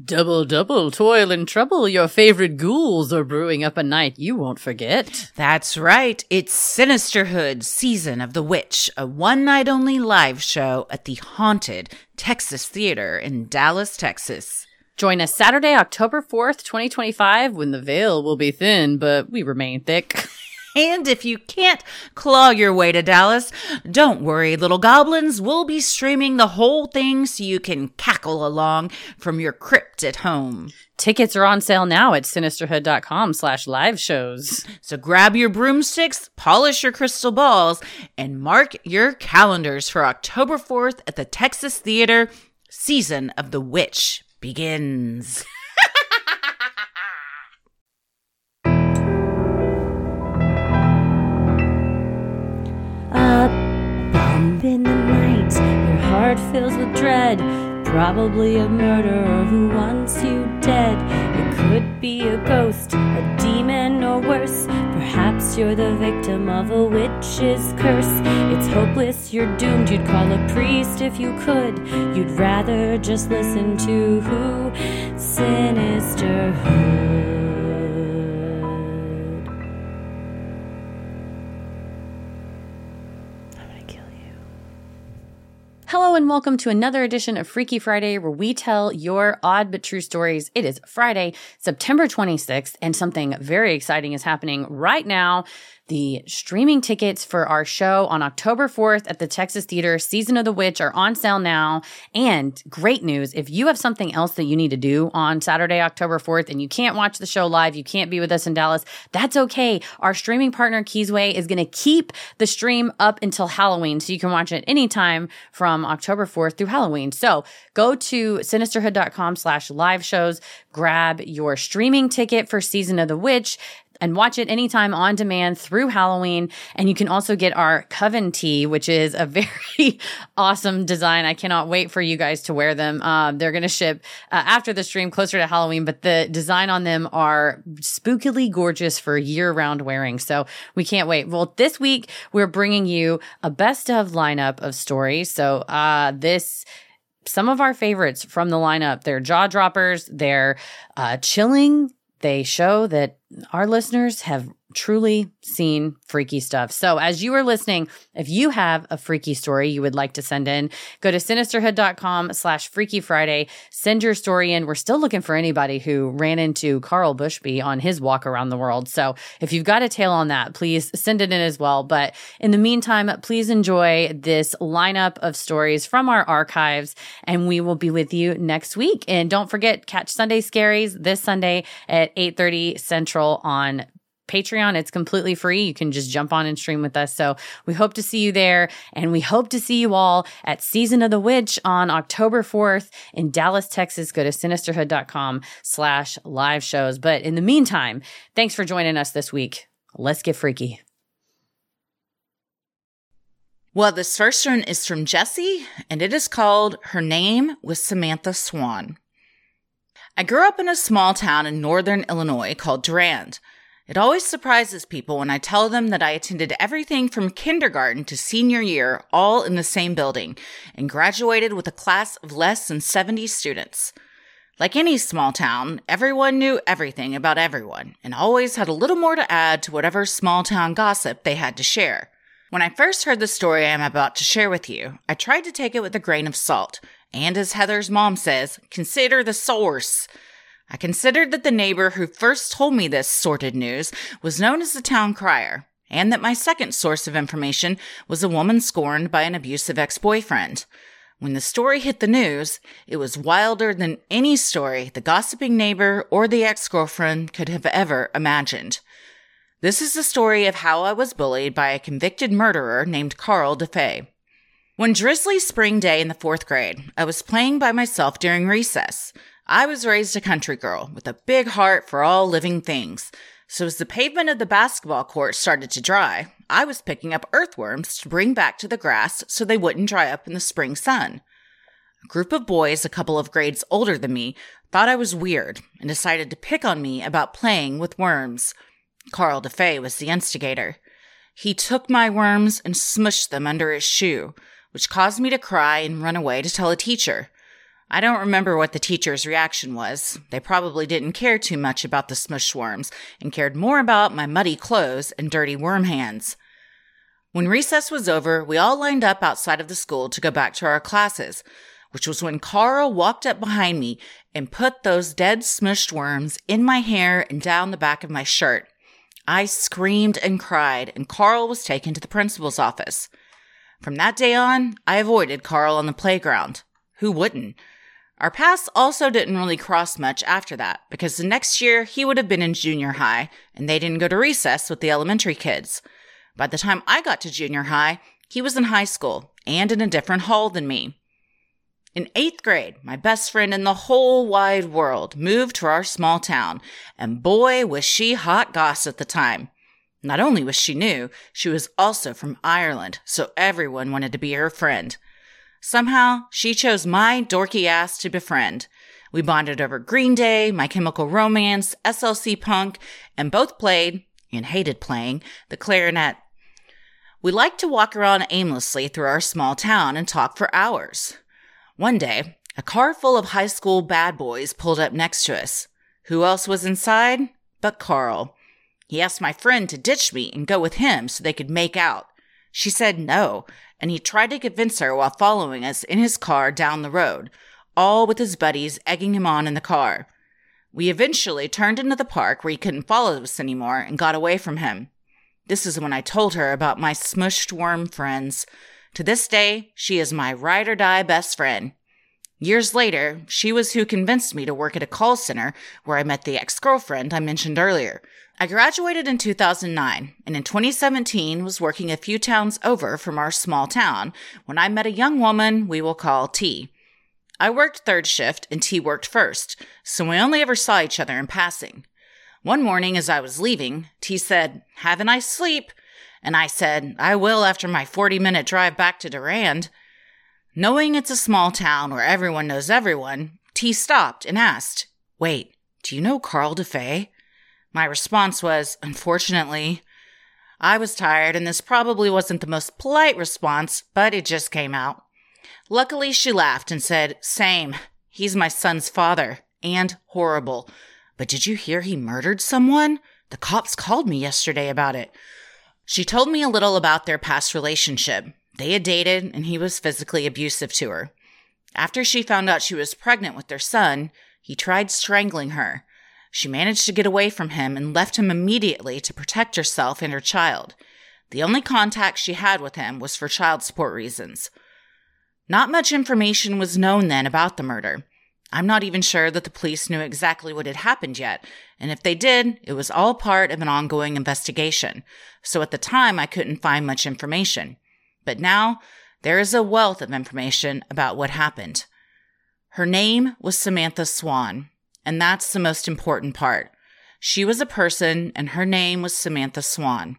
Double, double, toil and trouble. Your favorite ghouls are brewing up a night you won't forget. That's right. It's Sinisterhood, Season of the Witch, a one-night-only live show at the haunted Texas Theater in Dallas, Texas. Join us Saturday, October 4th, 2025, when the veil will be thin, but we remain thick. And if you can't claw your way to Dallas, don't worry, little goblins. We'll be streaming the whole thing so you can cackle along from your crypt at home. Tickets are on sale now at sinisterhood.com/live shows. So grab your broomsticks, polish your crystal balls, and mark your calendars for October 4th at the Texas Theater. Season of the Witch begins. In the night, your heart fills with dread. Probably a murderer who wants you dead. It could be a ghost, a demon, or worse. Perhaps you're the victim of a witch's curse. It's hopeless, you're doomed. You'd call a priest if you could. You'd rather just listen to who? Sinisterhood. Hello and welcome to another edition of Freaky Friday, where we tell your odd but true stories. It is Friday, September 26th, and something very exciting is happening right now. The streaming tickets for our show on October 4th at the Texas Theater, Season of the Witch, are on sale now. And great news, if you have something else that you need to do on Saturday, October 4th, and you can't watch the show live, you can't be with us in Dallas, that's okay. Our streaming partner, Keysway, is going to keep the stream up until Halloween, so you can watch it anytime from October 4th through Halloween. So go to sinisterhood.com/live shows, grab your streaming ticket for Season of the Witch, and watch it anytime on demand through Halloween. And you can also get our Coven tee, which is a very awesome design. I cannot wait for you guys to wear them. They're going to ship after the stream closer to Halloween, but the design on them are spookily gorgeous for year-round wearing. So we can't wait. Well, this week we're bringing you a best of lineup of stories. So some of our favorites from the lineup. They're jaw droppers. They're chilling. They show that our listeners have truly seen freaky stuff. So as you are listening, if you have a freaky story you would like to send in, go to sinisterhood.com/Freaky Friday. Send your story in. We're still looking for anybody who ran into Carl Bushby on his walk around the world. So if you've got a tale on that, please send it in as well. But in the meantime, please enjoy this lineup of stories from our archives, and we will be with you next week. And don't forget, catch Sunday Scaries this Sunday at 8:30 Central on Patreon. It's completely free. You can just jump on and stream with us. So we hope to see you there, and we hope to see you all at Season of the Witch on October 4th in Dallas, Texas. Go to sinisterhood.com/live shows. But in the meantime, thanks for joining us this week. Let's get freaky. Well, this first one is from Jessie, and it is called Her Name Was Samantha Swan. I grew up in a small town in northern Illinois called Durand. It always surprises people when I tell them that I attended everything from kindergarten to senior year all in the same building and graduated with a class of less than 70 students. Like any small town, everyone knew everything about everyone and always had a little more to add to whatever small town gossip they had to share. When I first heard the story I am about to share with you, I tried to take it with a grain of salt, and as Heather's mom says, consider the source. I considered that the neighbor who first told me this sordid news was known as the town crier, and that my second source of information was a woman scorned by an abusive ex-boyfriend. When the story hit the news, it was wilder than any story the gossiping neighbor or the ex-girlfriend could have ever imagined. This is the story of how I was bullied by a convicted murderer named Carl DeFay. One drizzly spring day in the 4th grade, I was playing by myself during recess. I was raised a country girl with a big heart for all living things. So as the pavement of the basketball court started to dry, I was picking up earthworms to bring back to the grass so they wouldn't dry up in the spring sun. A group of boys, a couple of grades older than me, thought I was weird and decided to pick on me about playing with worms. Carl DeFay was the instigator. He took my worms and smushed them under his shoe, which caused me to cry and run away to tell a teacher. I don't remember what the teacher's reaction was. They probably didn't care too much about the smushed worms and cared more about my muddy clothes and dirty worm hands. When recess was over, we all lined up outside of the school to go back to our classes, which was when Carl walked up behind me and put those dead smushed worms in my hair and down the back of my shirt. I screamed and cried, and Carl was taken to the principal's office. From that day on, I avoided Carl on the playground. Who wouldn't? Our paths also didn't really cross much after that, because the next year he would have been in junior high, and they didn't go to recess with the elementary kids. By the time I got to junior high, he was in high school and in a different hall than me. In 8th grade, my best friend in the whole wide world moved to our small town, and boy, was she hot goss at the time. Not only was she new, she was also from Ireland, so everyone wanted to be her friend. Somehow, she chose my dorky ass to befriend. We bonded over Green Day, My Chemical Romance, SLC Punk, and both played, and hated playing, the clarinet. We liked to walk around aimlessly through our small town and talk for hours. One day, a car full of high school bad boys pulled up next to us. Who else was inside but Carl? He asked my friend to ditch me and go with him so they could make out. She said no, and he tried to convince her while following us in his car down the road, all with his buddies egging him on in the car. We eventually turned into the park where he couldn't follow us anymore and got away from him. This is when I told her about my smushed worm friends. To this day, she is my ride-or-die best friend. Years later, she was who convinced me to work at a call center where I met the ex-girlfriend I mentioned earlier. I graduated in 2009, and in 2017 was working a few towns over from our small town when I met a young woman we will call T. I worked third shift and T worked first, so we only ever saw each other in passing. One morning as I was leaving, T said, "Have a nice sleep." And I said, "I will after my 40-minute drive back to Durand." Knowing it's a small town where everyone knows everyone, T stopped and asked, "Wait, do you know Carl DeFay?" My response was, "Unfortunately." I was tired, and this probably wasn't the most polite response, but it just came out. Luckily, she laughed and said, "Same. He's my son's father, and horrible. But did you hear he murdered someone? The cops called me yesterday about it." She told me a little about their past relationship. They had dated, and he was physically abusive to her. After she found out she was pregnant with their son, he tried strangling her. She managed to get away from him and left him immediately to protect herself and her child. The only contact she had with him was for child support reasons. Not much information was known then about the murder. I'm not even sure that the police knew exactly what had happened yet, and if they did, it was all part of an ongoing investigation. So at the time, I couldn't find much information. But now, there is a wealth of information about what happened. Her name was Samantha Swan, and that's the most important part. She was a person, and her name was Samantha Swan.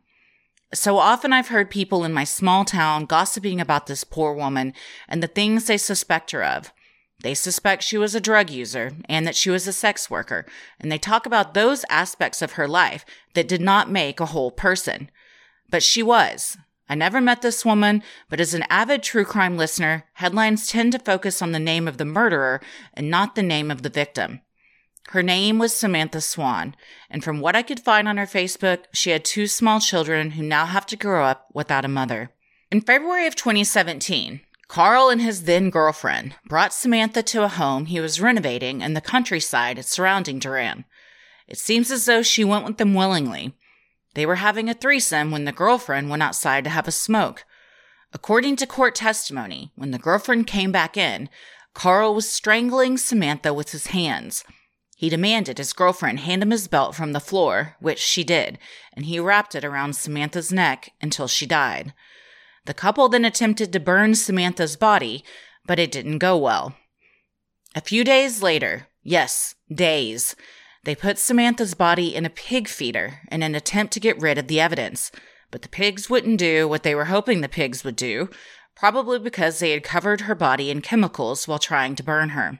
So often I've heard people in my small town gossiping about this poor woman and the things they suspect her of. They suspect she was a drug user and that she was a sex worker, and they talk about those aspects of her life that did not make a whole person. But she was. I never met this woman, but as an avid true crime listener, headlines tend to focus on the name of the murderer and not the name of the victim. Her name was Samantha Swan, and from what I could find on her Facebook, she had 2 small children who now have to grow up without a mother. In February of 2017, Carl and his then-girlfriend brought Samantha to a home he was renovating in the countryside surrounding Durand. It seems as though she went with them willingly. They were having a threesome when the girlfriend went outside to have a smoke. According to court testimony, when the girlfriend came back in, Carl was strangling Samantha with his hands. He demanded his girlfriend hand him his belt from the floor, which she did, and he wrapped it around Samantha's neck until she died. The couple then attempted to burn Samantha's body, but it didn't go well. A few days later, yes, days, they put Samantha's body in a pig feeder in an attempt to get rid of the evidence, but the pigs wouldn't do what they were hoping the pigs would do, probably because they had covered her body in chemicals while trying to burn her.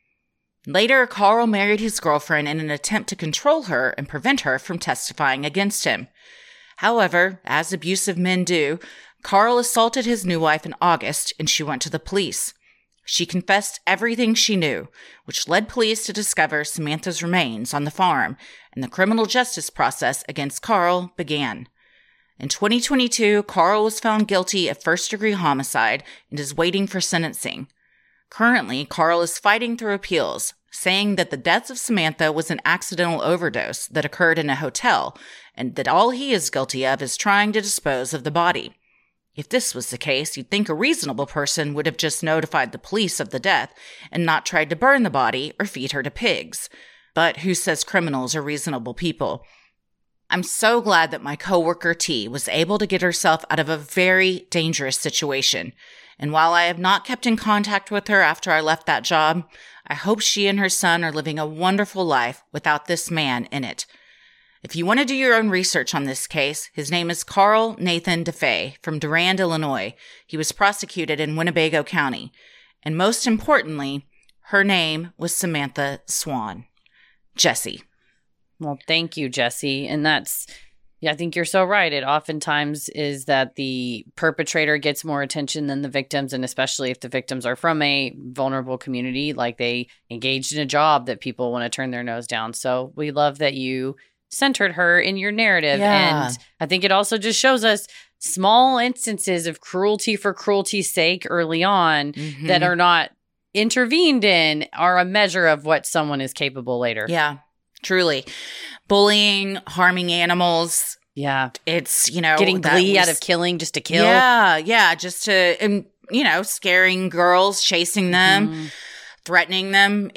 Later, Carl married his girlfriend in an attempt to control her and prevent her from testifying against him. However, as abusive men do, Carl assaulted his new wife in August, and she went to the police. She confessed everything she knew, which led police to discover Samantha's remains on the farm, and the criminal justice process against Carl began. In 2022, Carl was found guilty of first-degree homicide and is waiting for sentencing. Currently, Carl is fighting through appeals, saying that the death of Samantha was an accidental overdose that occurred in a hotel, and that all he is guilty of is trying to dispose of the body. If this was the case, you'd think a reasonable person would have just notified the police of the death and not tried to burn the body or feed her to pigs. But who says criminals are reasonable people? I'm so glad that my coworker T was able to get herself out of a very dangerous situation. And while I have not kept in contact with her after I left that job, I hope she and her son are living a wonderful life without this man in it. If you want to do your own research on this case, his name is Carl Nathan DeFay from Durand, Illinois. He was prosecuted in Winnebago County. And most importantly, her name was Samantha Swan. Jesse. Well, thank you, Jesse. And I think you're so right. It oftentimes is that the perpetrator gets more attention than the victims, and especially if the victims are from a vulnerable community, like they engaged in a job that people want to turn their nose down. So we love that you centered her in your narrative. Yeah. And I think it also just shows us small instances of cruelty for cruelty's sake early on that are not intervened in are a measure of what someone is capable later. Yeah, truly. Bullying, harming animals. Yeah. It's, getting glee out of killing just to kill. Yeah. Just to, and, scaring girls, chasing them, threatening them.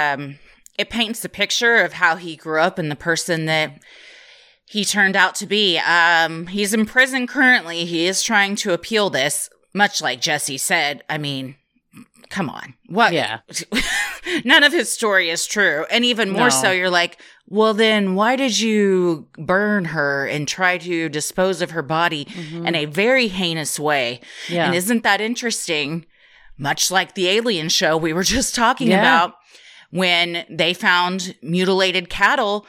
It paints the picture of how he grew up and the person that he turned out to be. He's in prison currently. He is trying to appeal this, much like Jesse said. I mean, come on. What? Yeah. None of his story is true. And even more so, you're like, well, then why did you burn her and try to dispose of her body in a very heinous way? Yeah. And isn't that interesting? Much like the Alien show we were just talking about. When they found mutilated cattle,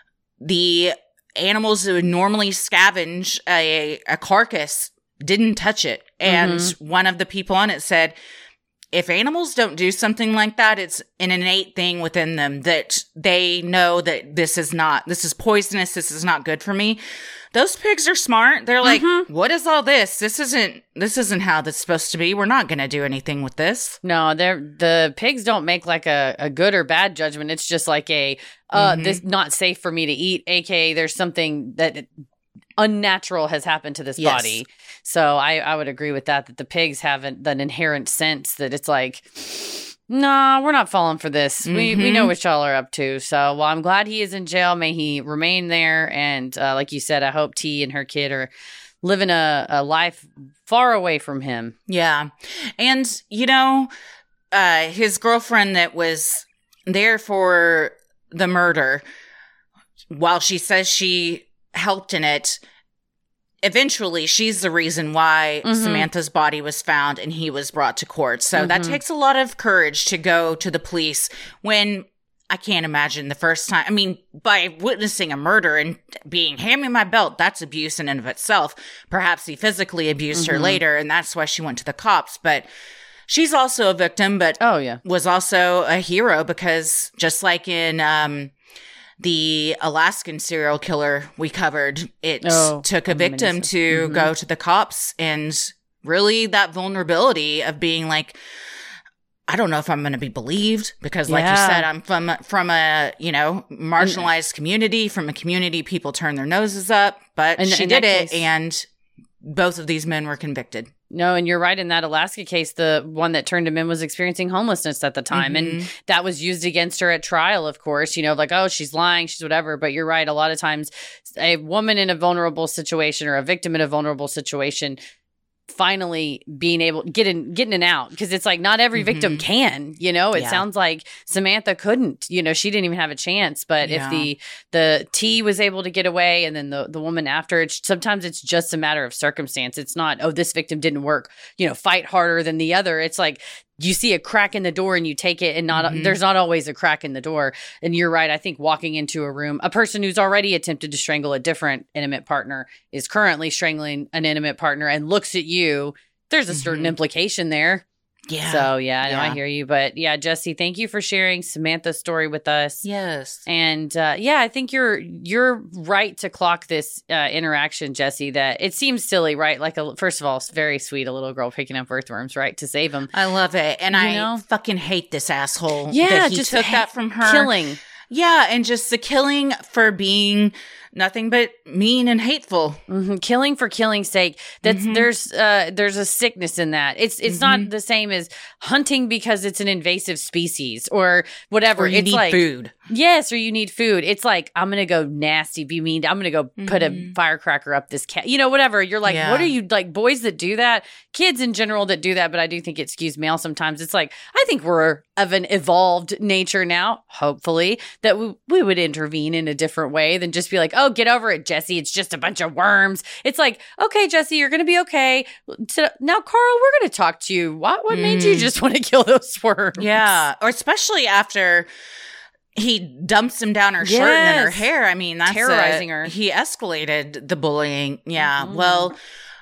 the animals that would normally scavenge a carcass didn't touch it. And one of the people on it said, if animals don't do something like that, it's an innate thing within them that they know that this is poisonous, this is not good for me. Those pigs are smart. They're like, what is all this? This isn't how this is supposed to be. We're not going to do anything with this. No, the pigs don't make like a good or bad judgment. It's just like this not safe for me to eat, aka there's something that unnatural has happened to this body. So I would agree with that the pigs have an inherent sense that it's like, no, we're not falling for this. We know what y'all are up to. So, well, I'm glad he is in jail. May he remain there. And like you said, I hope T and her kid are living a life far away from him. Yeah. And, his girlfriend that was there for the murder, while she says she helped in it, eventually she's the reason why Samantha's body was found and he was brought to court. So that takes a lot of courage to go to the police when I can't imagine the first time. I mean, by witnessing a murder and being, hand me my belt, that's abuse in and of itself. Perhaps he physically abused her later and that's why she went to the cops. But she's also a victim, but was also a hero because just like in the Alaskan serial killer we covered, it took a victim to go to the cops, and really that vulnerability of being like, I don't know if I'm going to be believed because like you said, I'm from a, marginalized community, from a community people turn their noses up, but she did it. And both of these men were convicted. No, and you're right. In that Alaska case, the one that turned him in was experiencing homelessness at the time. And that was used against her at trial, of course, like, oh, she's lying, she's whatever. But you're right. A lot of times a woman in a vulnerable situation or a victim in a vulnerable situation finally being able getting an out, because it's like not every victim can, it sounds like Samantha couldn't, she didn't even have a chance. But if the T was able to get away, and then the woman after it, sometimes it's just a matter of circumstance. It's not, oh, this victim didn't work, fight harder than the other. It's like you see a crack in the door and you take it, and there's not always a crack in the door. And you're right. I think walking into a room, a person who's already attempted to strangle a different intimate partner is currently strangling an intimate partner and looks at you. There's a certain implication there. Yeah. So, I hear you. But yeah, Jesse, thank you for sharing Samantha's story with us. Yes. And I think you're right to clock this interaction, Jesse, that it seems silly, right? Like, first of all, it's very sweet, a little girl picking up earthworms, right, to save them. I love it. And I fucking hate this asshole that he just took that from her. Killing. Yeah, and just the killing for being nothing but mean and hateful. Mm-hmm. Killing for killing's sake. That's there's a sickness in that. It's not the same as hunting because it's an invasive species or whatever. Or you it's need like food. Yes, or you need food. It's like, I'm gonna go nasty, be mean. I'm gonna go put a firecracker up this cat. Whatever. You're like, what are you, like, boys that do that? Kids in general that do that, but I do think it skews male sometimes. It's like, I think we're of an evolved nature now, hopefully, that we would intervene in a different way than just be like, oh, get over it, Jesse. It's just a bunch of worms. It's like, okay, Jesse, you're going to be okay. So now, Carl, we're going to talk to you. What made you just want to kill those worms? Yeah. Or especially after he dumps him down her shirt and in her hair. I mean, that's terrorizing her. He escalated the bullying. Yeah. Well,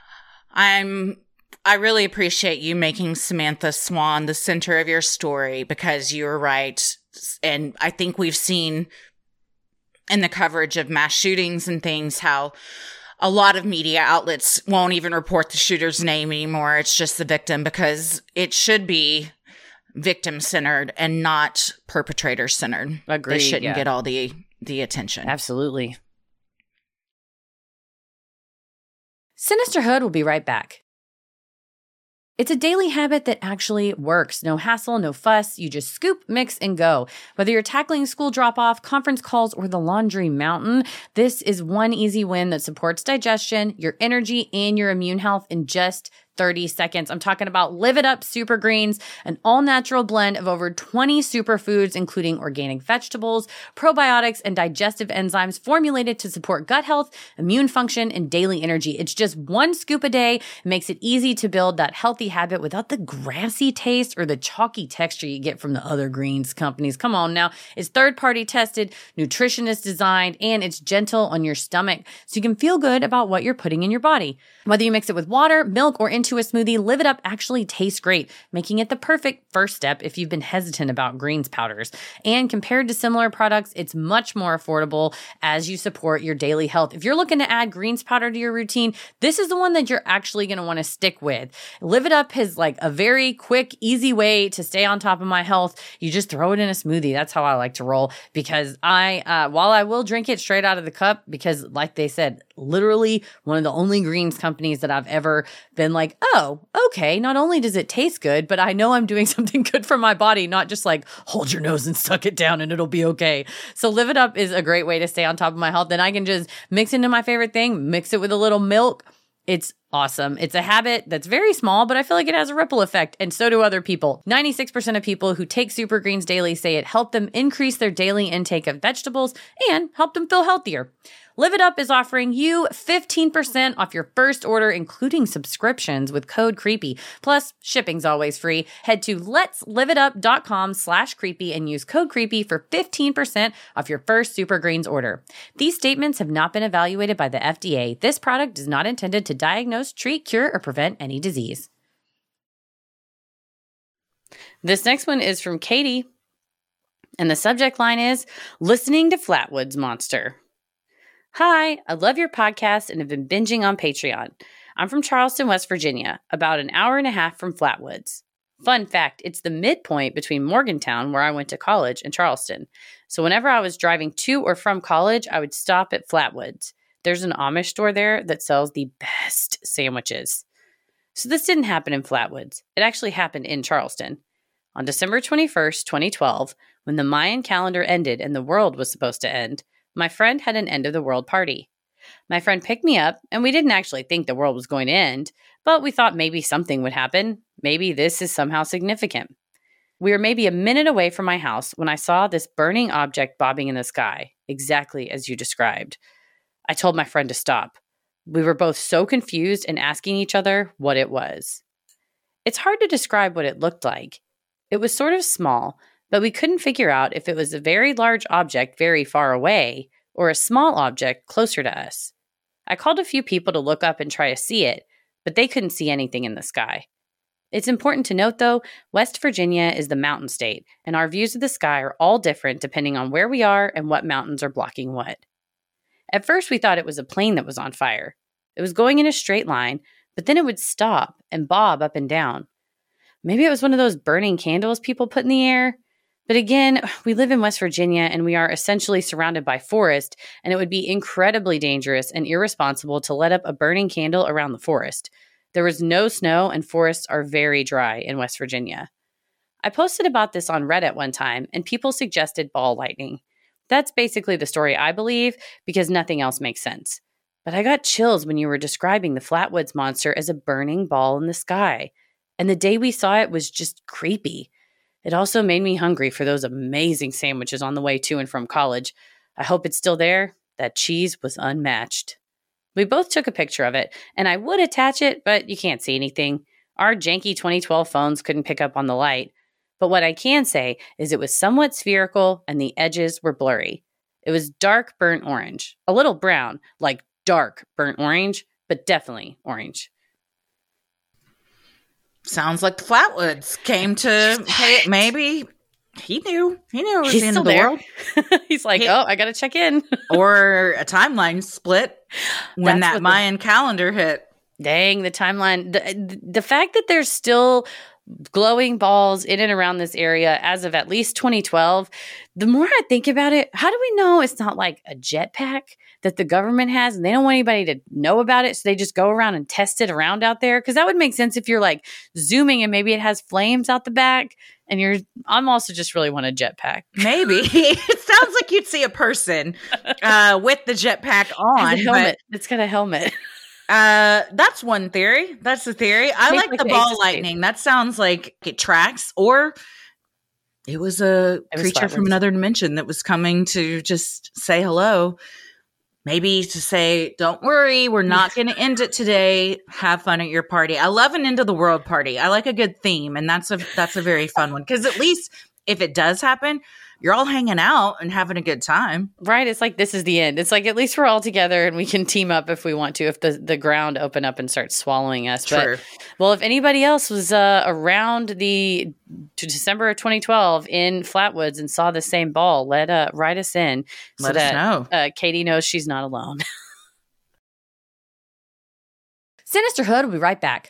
I really appreciate you making Samantha Swan the center of your story, because you're right. And I think we've seen in the coverage of mass shootings and things how a lot of media outlets won't even report the shooter's name anymore. It's just the victim, because it should be victim-centered and not perpetrator-centered. Agreed. They shouldn't get all the attention. Absolutely. Sinisterhood will be right back. It's a daily habit that actually works. No hassle, no fuss. You just scoop, mix, and go. Whether you're tackling school drop-off, conference calls, or the laundry mountain, this is one easy win that supports digestion, your energy, and your immune health in just 30 seconds. I'm talking about Live It Up Super Greens, an all-natural blend of over 20 superfoods, including organic vegetables, probiotics, and digestive enzymes formulated to support gut health, immune function, and daily energy. It's just one scoop a day. It makes it easy to build that healthy habit without the grassy taste or the chalky texture you get from the other greens companies. Come on now. It's third-party tested, nutritionist designed, and it's gentle on your stomach, so you can feel good about what you're putting in your body. Whether you mix it with water, milk, or into a smoothie, Live It Up actually tastes great, making it the perfect first step if you've been hesitant about greens powders. And compared to similar products, it's much more affordable as you support your daily health. If you're looking to add greens powder to your routine, this is the one that you're actually going to want to stick with. Live It Up is like a very quick, easy way to stay on top of my health. You just throw it in a smoothie. That's how I like to roll, because while I will drink it straight out of the cup, because like they said, literally one of the only greens companies that I've ever been like, oh, okay, not only does it taste good, but I know I'm doing something good for my body, not just like hold your nose and suck it down and it'll be okay. So Live It Up is a great way to stay on top of my health. And I can just mix into my favorite thing, mix it with a little milk. It's awesome. It's a habit that's very small, but I feel like it has a ripple effect, and so do other people. 96% of people who take Super Greens daily say it helped them increase their daily intake of vegetables and helped them feel healthier. Live It Up is offering you 15% off your first order, including subscriptions, with code CREEPY. Plus, shipping's always free. Head to letsliveitup.com/creepy and use code CREEPY for 15% off your first Super Greens order. These statements have not been evaluated by the FDA. This product is not intended to diagnose, treat, cure, or prevent any disease. This next one is from Katie, and the subject line is listening to Flatwoods Monster. Hi, I love your podcast and have been binging on Patreon. I'm from Charleston, West Virginia, about an hour and a half from Flatwoods. Fun fact, it's the midpoint between Morgantown, where I went to college, and Charleston. So whenever I was driving to or from college, I would stop at Flatwoods. There's an Amish store there that sells the best sandwiches. So this didn't happen in Flatwoods. It actually happened in Charleston. On December 21st, 2012, when the Mayan calendar ended and the world was supposed to end, my friend had an end-of-the-world party. My friend picked me up, and we didn't actually think the world was going to end, but we thought maybe something would happen. Maybe this is somehow significant. We were maybe a minute away from my house when I saw this burning object bobbing in the sky, exactly as you described. I told my friend to stop. We were both so confused and asking each other what it was. It's hard to describe what it looked like. It was sort of small, but we couldn't figure out if it was a very large object very far away or a small object closer to us. I called a few people to look up and try to see it, but they couldn't see anything in the sky. It's important to note, though, West Virginia is the mountain state, and our views of the sky are all different depending on where we are and what mountains are blocking what. At first, we thought it was a plane that was on fire. It was going in a straight line, but then it would stop and bob up and down. Maybe it was one of those burning candles people put in the air. But again, we live in West Virginia and we are essentially surrounded by forest, and it would be incredibly dangerous and irresponsible to let up a burning candle around the forest. There was no snow and forests are very dry in West Virginia. I posted about this on Reddit one time and people suggested ball lightning. That's basically the story I believe because nothing else makes sense. But I got chills when you were describing the Flatwoods monster as a burning ball in the sky. And the day we saw it was just creepy. It also made me hungry for those amazing sandwiches on the way to and from college. I hope it's still there. That cheese was unmatched. We both took a picture of it, and I would attach it, but you can't see anything. Our janky 2012 phones couldn't pick up on the light. But what I can say is it was somewhat spherical and the edges were blurry. It was dark burnt orange, a little brown, like dark burnt orange, but definitely orange. Sounds like the Flatwoods came to pay it. Maybe he knew it was the end of the world. He's like, I got to check in. Or a timeline split when that Mayan calendar hit. Dang, the timeline. The fact that there's still glowing balls in and around this area as of at least 2012, the more I think about it, how do we know it's not like a jetpack that the government has and they don't want anybody to know about it, so they just go around and test it around out there? Because that would make sense if you're like zooming and maybe it has flames out the back and I'm also just really want a jetpack. Maybe. It sounds like you'd see a person with the jetpack on. A helmet. It's got a helmet. That's one theory. That's the theory. I like the ball lightning. That sounds like it tracks, or it was a creature from another dimension that was coming to just say hello. Maybe to say, don't worry, we're not going to end it today. Have fun at your party. I love an end of the world party. I like a good theme, and that's a very fun one. Because at least if it does happen, you're all hanging out and having a good time. Right. It's like, this is the end. It's like, at least we're all together and we can team up if we want to, if the ground open up and starts swallowing us. True. But, well, if anybody else was around to December of 2012 in Flatwoods and saw the same ball, write us in. Let us know. Katie knows she's not alone. Sinisterhood will be right back.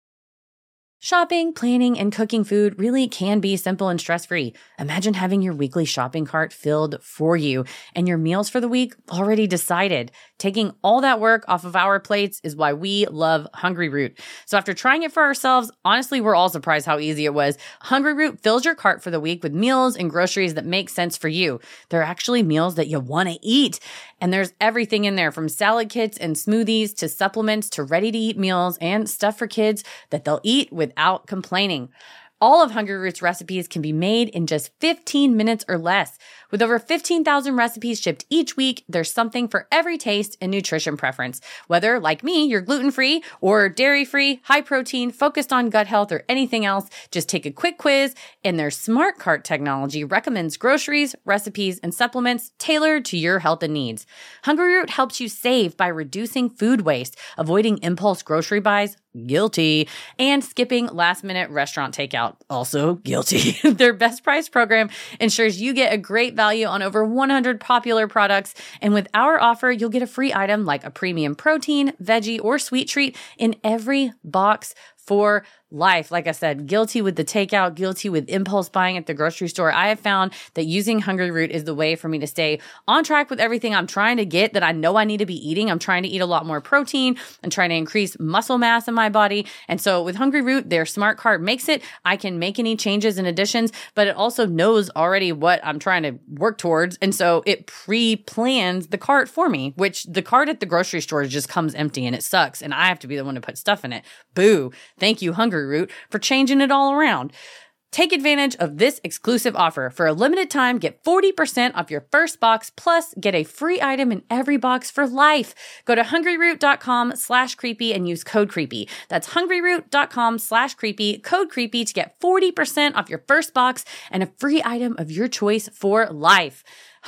Shopping, planning, and cooking food really can be simple and stress-free. Imagine having your weekly shopping cart filled for you and your meals for the week already decided. Taking all that work off of our plates is why we love Hungryroot. So after trying it for ourselves, honestly, we're all surprised how easy it was. Hungryroot fills your cart for the week with meals and groceries that make sense for you. They're actually meals that you want to eat. And there's everything in there, from salad kits and smoothies to supplements to ready-to-eat meals and stuff for kids that they'll eat without complaining. All of Hungryroot's recipes can be made in just 15 minutes or less. With over 15,000 recipes shipped each week, there's something for every taste and nutrition preference. Whether, like me, you're gluten-free or dairy-free, high-protein, focused on gut health, or anything else, just take a quick quiz, and their Smart Cart technology recommends groceries, recipes, and supplements tailored to your health and needs. Hungryroot helps you save by reducing food waste, avoiding impulse grocery buys, guilty, and skipping last-minute restaurant takeout, also guilty. Their best price program ensures you get a great value on over 100 popular products, and with our offer, you'll get a free item like a premium protein, veggie, or sweet treat in every box for life. Like I said, guilty with the takeout, guilty with impulse buying at the grocery store. I have found that using Hungryroot is the way for me to stay on track with everything I'm trying to get that I know I need to be eating. I'm trying to eat a lot more protein and trying to increase muscle mass in my body. And so with Hungryroot, their Smart Cart makes it. I can make any changes and additions, but it also knows already what I'm trying to work towards. And so it pre-plans the cart for me, which the cart at the grocery store just comes empty and it sucks. And I have to be the one to put stuff in it. Boo. Thank you, Hungryroot, for changing it all around. Take advantage of this exclusive offer. For a limited time, get 40% off your first box, plus get a free item in every box for life. Go to hungryroot.com/creepy and use code creepy. That's hungryroot.com/creepy, code creepy to get 40% off your first box and a free item of your choice for life.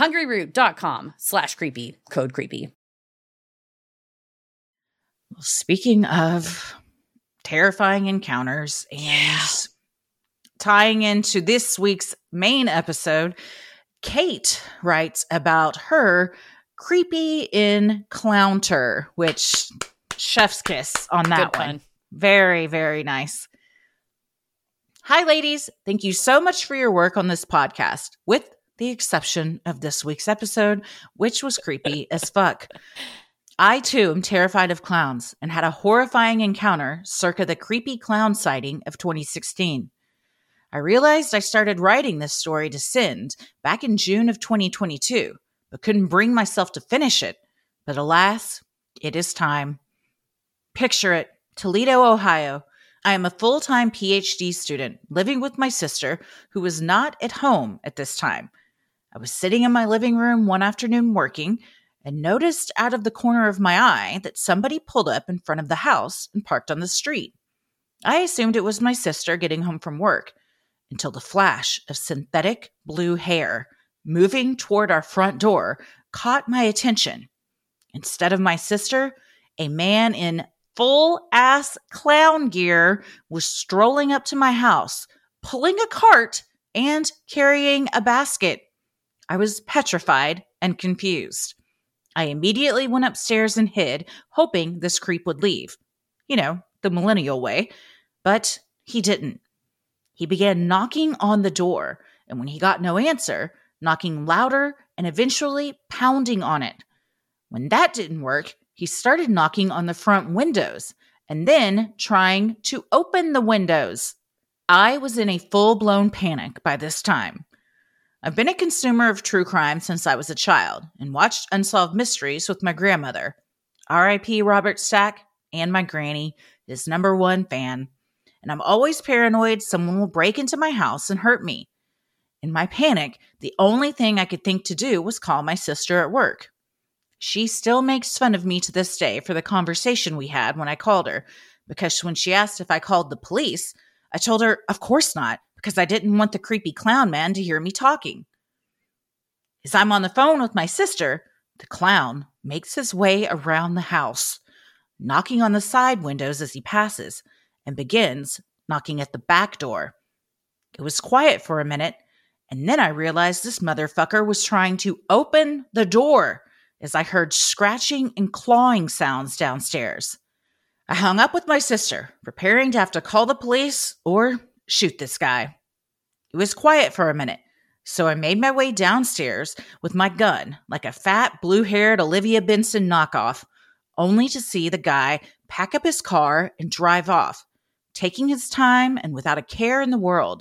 hungryroot.com/creepy, code creepy. Speaking of terrifying encounters. And tying into this week's main episode, Kate writes about her creepy encounter, which chef's kiss on that Good one. one. Very, very nice. Hi, ladies. Thank you so much for your work on this podcast, with the exception of this week's episode, which was creepy as fuck. I, too, am terrified of clowns and had a horrifying encounter circa the creepy clown sighting of 2016. I realized I started writing this story to send back in June of 2022, but couldn't bring myself to finish it. But alas, it is time. Picture it, Toledo, Ohio. I am a full-time PhD student living with my sister, who was not at home at this time. I was sitting in my living room one afternoon working and noticed out of the corner of my eye that somebody pulled up in front of the house and parked on the street. I assumed it was my sister getting home from work until the flash of synthetic blue hair moving toward our front door caught my attention. Instead of my sister, a man in full-ass clown gear was strolling up to my house, pulling a cart and carrying a basket. I was petrified and confused. I immediately went upstairs and hid, hoping this creep would leave. You know, the millennial way. But he didn't. He began knocking on the door, and when he got no answer, knocking louder and eventually pounding on it. When that didn't work, he started knocking on the front windows and then trying to open the windows. I was in a full-blown panic by this time. I've been a consumer of true crime since I was a child and watched Unsolved Mysteries with my grandmother. R.I.P. Robert Stack and my granny, his #1 fan. And I'm always paranoid someone will break into my house and hurt me. In my panic, the only thing I could think to do was call my sister at work. She still makes fun of me to this day for the conversation we had when I called her, because when she asked if I called the police, I told her, of course not, because I didn't want the creepy clown man to hear me talking. As I'm on the phone with my sister, the clown makes his way around the house, knocking on the side windows as he passes, and begins knocking at the back door. It was quiet for a minute, and then I realized this motherfucker was trying to open the door as I heard scratching and clawing sounds downstairs. I hung up with my sister, preparing to have to call the police or shoot this guy. It was quiet for a minute, so I made my way downstairs with my gun like a fat, blue-haired Olivia Benson knockoff, only to see the guy pack up his car and drive off, taking his time and without a care in the world.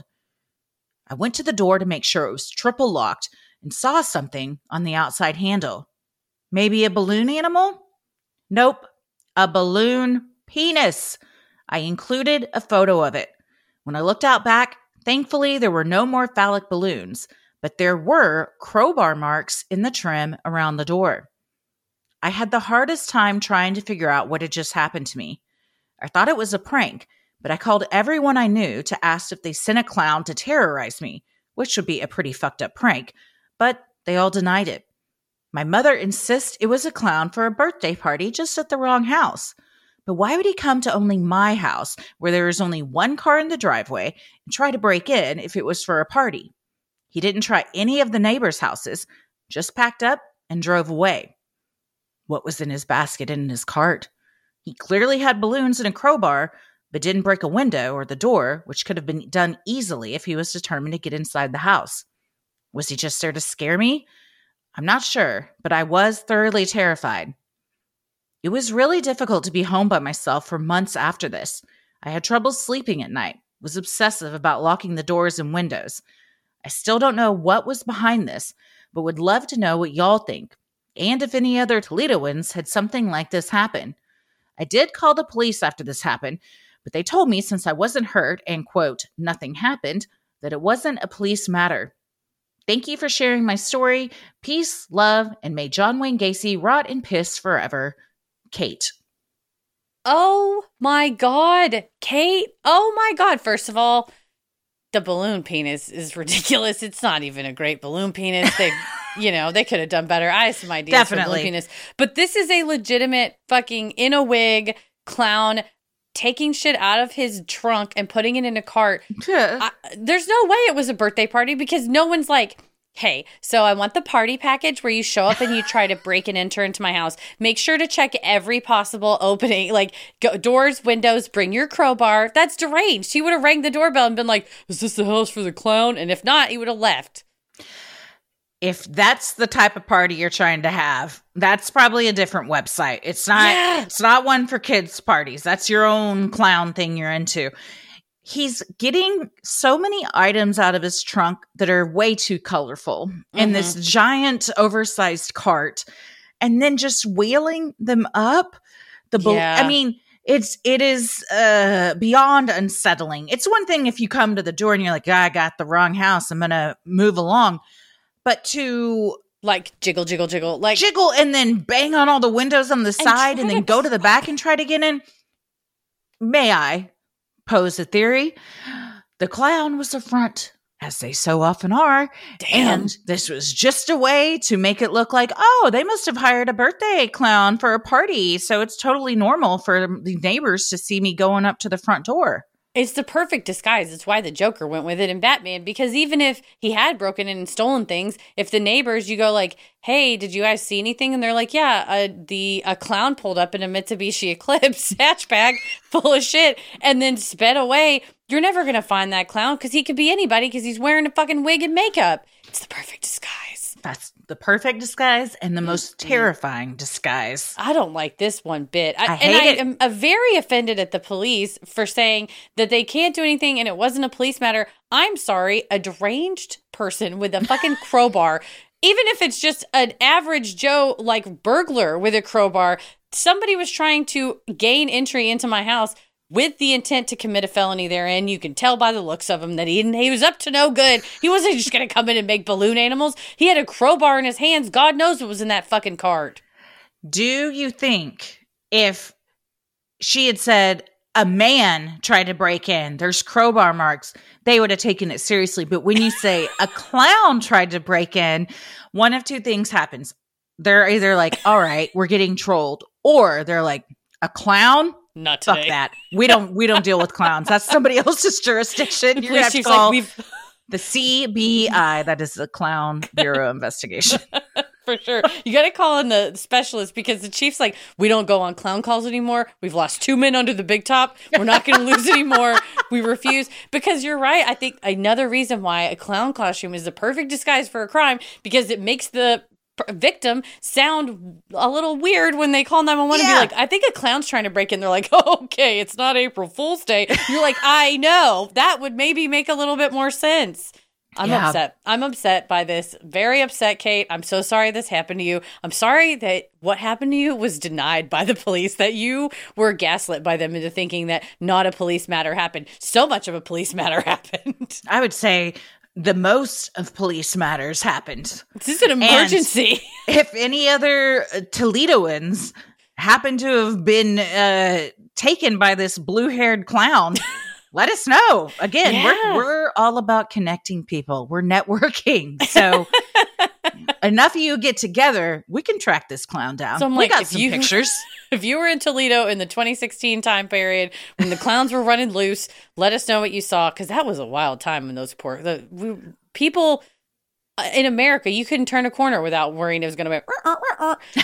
I went to the door to make sure it was triple locked and saw something on the outside handle. Maybe a balloon animal? Nope, a balloon penis. I included a photo of it. When I looked out back, thankfully there were no more phallic balloons, but there were crowbar marks in the trim around the door. I had the hardest time trying to figure out what had just happened to me. I thought it was a prank, but I called everyone I knew to ask if they sent a clown to terrorize me, which would be a pretty fucked up prank, but they all denied it. My mother insists it was a clown for a birthday party just at the wrong house. But why would he come to only my house, where there is only one car in the driveway, and try to break in if it was for a party? He didn't try any of the neighbors' houses, just packed up and drove away. What was in his basket and in his cart? He clearly had balloons and a crowbar, but didn't break a window or the door, which could have been done easily if he was determined to get inside the house. Was he just there to scare me? I'm not sure, but I was thoroughly terrified. It was really difficult to be home by myself for months after this. I had trouble sleeping at night, was obsessive about locking the doors and windows. I still don't know what was behind this, but would love to know what y'all think, and if any other Toledoans had something like this happen. I did call the police after this happened, but they told me since I wasn't hurt and, quote, nothing happened, that it wasn't a police matter. Thank you for sharing my story. Peace, love, and may John Wayne Gacy rot in piss forever. Kate. Oh my God, Kate. Oh my God. First of all, the balloon penis is ridiculous. It's not even a great balloon penis. They, they could have done better. I have some ideas for balloon penis. But this is a legitimate fucking in a wig clown taking shit out of his trunk and putting it in a cart. Yeah. There's no way it was a birthday party because no one's like, hey, so I want the party package where you show up and you try to break and enter into my house. Make sure to check every possible opening, like doors, windows, bring your crowbar. That's deranged. He would have rang the doorbell and been like, is this the house for the clown? And if not, he would have left. If that's the type of party you're trying to have, that's probably a different website. It's not one for kids' parties. That's your own clown thing you're into. He's getting so many items out of his trunk that are way too colorful in this giant oversized cart, and then just wheeling them up. I mean, it is beyond unsettling. It's one thing if you come to the door and you're like, I got the wrong house, I'm going to move along. But to like jiggle, like jiggle and then bang on all the windows on the side and then go to the back and try to get in. May I pose a theory? The clown was the front, as they so often are. Damn. And this was just a way to make it look like, oh, they must have hired a birthday clown for a party. So it's totally normal for the neighbors to see me going up to the front door. It's the perfect disguise. It's why the Joker went with it in Batman, because even if he had broken in and stolen things, if the neighbors, you go like, hey, did you guys see anything? And they're like, yeah, a clown pulled up in a Mitsubishi Eclipse hatchback full of shit and then sped away. You're never going to find that clown because he could be anybody because he's wearing a fucking wig and makeup. It's the perfect disguise. That's the perfect disguise and the most terrifying disguise. I don't like this one bit. I hate it. am very offended at the police for saying that they can't do anything and it wasn't a police matter. I'm sorry, a deranged person with a fucking crowbar, even if it's just an average Joe like burglar with a crowbar, somebody was trying to gain entry into my house with the intent to commit a felony therein. You can tell by the looks of him that he was up to no good. He wasn't just going to come in and make balloon animals. He had a crowbar in his hands. God knows what was in that fucking cart. Do you think if she had said a man tried to break in, there's crowbar marks, they would have taken it seriously? But when you say a clown tried to break in, one of two things happens. They're either like, all right, we're getting trolled, or they're like, a clown? Not today. Fuck that. We don't deal with clowns. That's somebody else's jurisdiction. You're gonna have to call the CBI. That is the Clown Bureau Investigation. For sure. You got to call in the specialist because the chief's like, we don't go on clown calls anymore. We've lost 2 men under the big top. We're not going to lose anymore. We refuse. Because you're right. I think another reason why a clown costume is the perfect disguise for a crime, because it makes the victim sound a little weird when they call 911 and be like, I think a clown's trying to break in. They're like, oh, okay, it's not April Fool's Day. You're like, I know. That would maybe make a little bit more sense. I'm upset. I'm upset by this. Very upset, Kate. I'm so sorry this happened to you. I'm sorry that what happened to you was denied by the police, that you were gaslit by them into thinking that not a police matter happened. So much of a police matter happened. I would say the most of police matters happened. This is an emergency. And if any other Toledoans happen to have been taken by this blue-haired clown, let us know. Again, we're all about connecting people. We're networking. So enough of you get together, we can track this clown down. So I'm we got some pictures. If you were in Toledo in the 2016 time period when the clowns were running loose, let us know what you saw, because that was a wild time when those people in America, you couldn't turn a corner without worrying it was going to be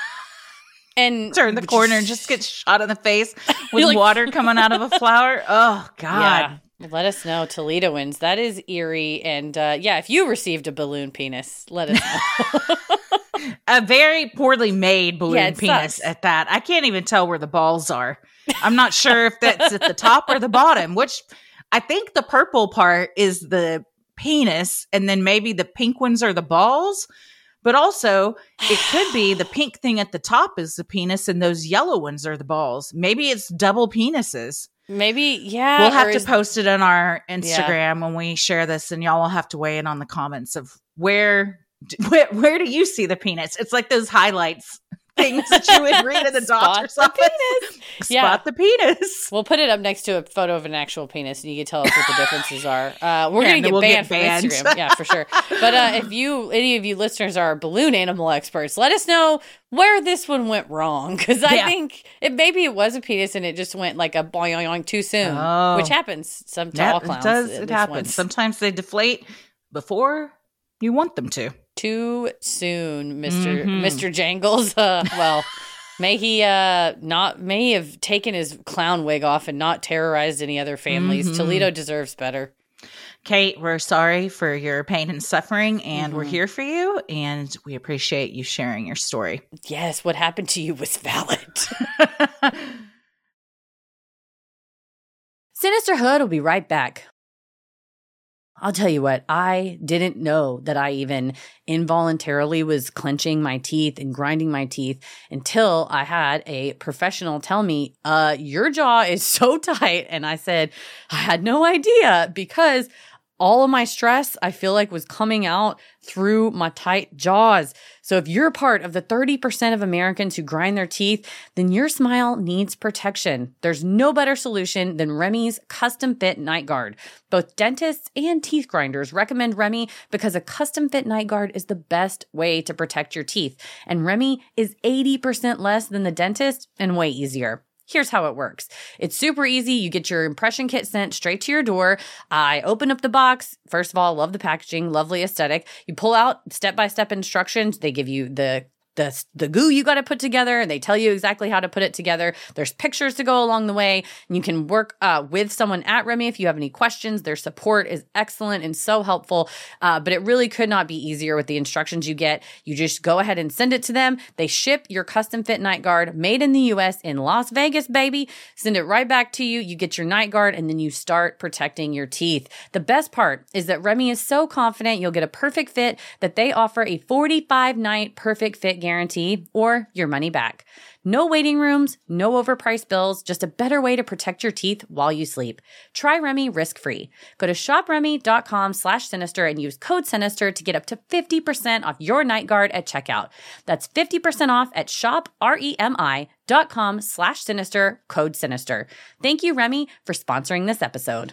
and turn the corner and just get shot in the face with like, water coming out of a flower. Oh, God. Yeah. Let us know, Toledoans. That is eerie. And if you received a balloon penis, let us know. A very poorly made balloon penis sucks. At that. I can't even tell where the balls are. I'm not sure if that's at the top or the bottom, which I think the purple part is the penis, and then maybe the pink ones are the balls. But also, it could be the pink thing at the top is the penis and those yellow ones are the balls. Maybe it's double penises. Maybe, yeah. We'll have to post it on our Instagram when we share this, and y'all will have to weigh in on the comments of where do you see the penis? It's like those highlights things that you would read in the doctor's office. Spot the penis. We'll put it up next to a photo of an actual penis, and you can tell us what the differences are. We're going to get banned from Instagram. Yeah, for sure. But if any of you listeners are balloon animal experts, let us know where this one went wrong. Because I think maybe it was a penis and it just went like a boing too soon, which happens to all clowns. It happens. Sometimes they deflate before you want them to. Too soon, Mr. Jangles. Well, may he have taken his clown wig off and not terrorized any other families. Toledo deserves better. Kate, we're sorry for your pain and suffering, and we're here for you, and we appreciate you sharing your story. Yes, what happened to you was valid. Sinisterhood will be right back. I'll tell you what, I didn't know that I even involuntarily was clenching my teeth and grinding my teeth until I had a professional tell me, your jaw is so tight. And I said, I had no idea, because all of my stress, I feel like, was coming out through my tight jaws. So if you're part of the 30% of Americans who grind their teeth, then your smile needs protection. There's no better solution than Remy's custom fit night guard. Both dentists and teeth grinders recommend Remy because a custom fit night guard is the best way to protect your teeth. And Remy is 80% less than the dentist and way easier. Here's how it works. It's super easy. You get your impression kit sent straight to your door. I open up the box. First of all, love the packaging, lovely aesthetic. You pull out step-by-step instructions. They give you the goo you got to put together, and they tell you exactly how to put it together. There's pictures to go along the way, and you can work with someone at Remy if you have any questions. Their support is excellent and so helpful, but it really could not be easier with the instructions you get. You just go ahead and send it to them. They ship your custom fit night guard made in the U.S. in Las Vegas, baby. Send it right back to you. You get your night guard, and then you start protecting your teeth. The best part is that Remy is so confident you'll get a perfect fit that they offer a 45-night perfect fit guarantee or your money back. No waiting rooms, no overpriced bills, just a better way to protect your teeth while you sleep. Try Remy risk-free. Go to shopremy.com/sinister and use code sinister to get up to 50% off your night guard at checkout. That's 50% off at shopremi.com/sinister, code sinister. Thank you, Remy, for sponsoring this episode.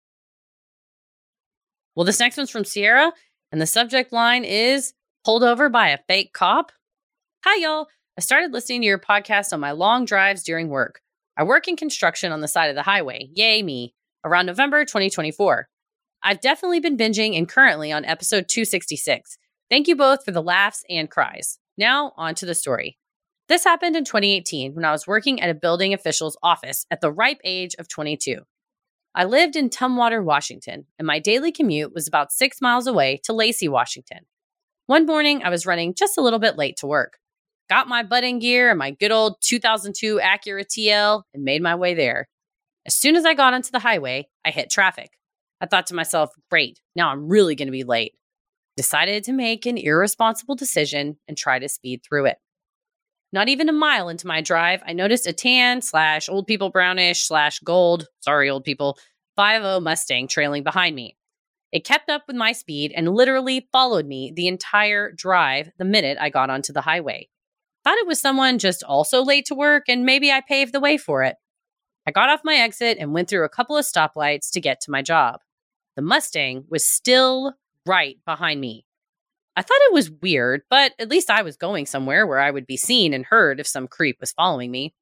Well, this next one's from Sierra, and the subject line is pulled over by a fake cop. Hi, y'all. I started listening to your podcast on my long drives during work. I work in construction on the side of the highway. Yay, me. Around November 2024. I've definitely been binging and currently on episode 266. Thank you both for the laughs and cries. Now, on to the story. This happened in 2018 when I was working at a building official's office at the ripe age of 22. I lived in Tumwater, Washington, and my daily commute was about 6 miles away to Lacey, Washington. One morning, I was running just a little bit late to work. Got my butt in gear and my good old 2002 Acura TL and made my way there. As soon as I got onto the highway, I hit traffic. I thought to myself, great, now I'm really going to be late. Decided to make an irresponsible decision and try to speed through it. Not even a mile into my drive, I noticed a tan/old people brownish/gold, sorry old people, 5.0 Mustang trailing behind me. It kept up with my speed and literally followed me the entire drive the minute I got onto the highway. Thought it was someone just also late to work and maybe I paved the way for it. I got off my exit and went through a couple of stoplights to get to my job. The Mustang was still right behind me. I thought it was weird, but at least I was going somewhere where I would be seen and heard if some creep was following me.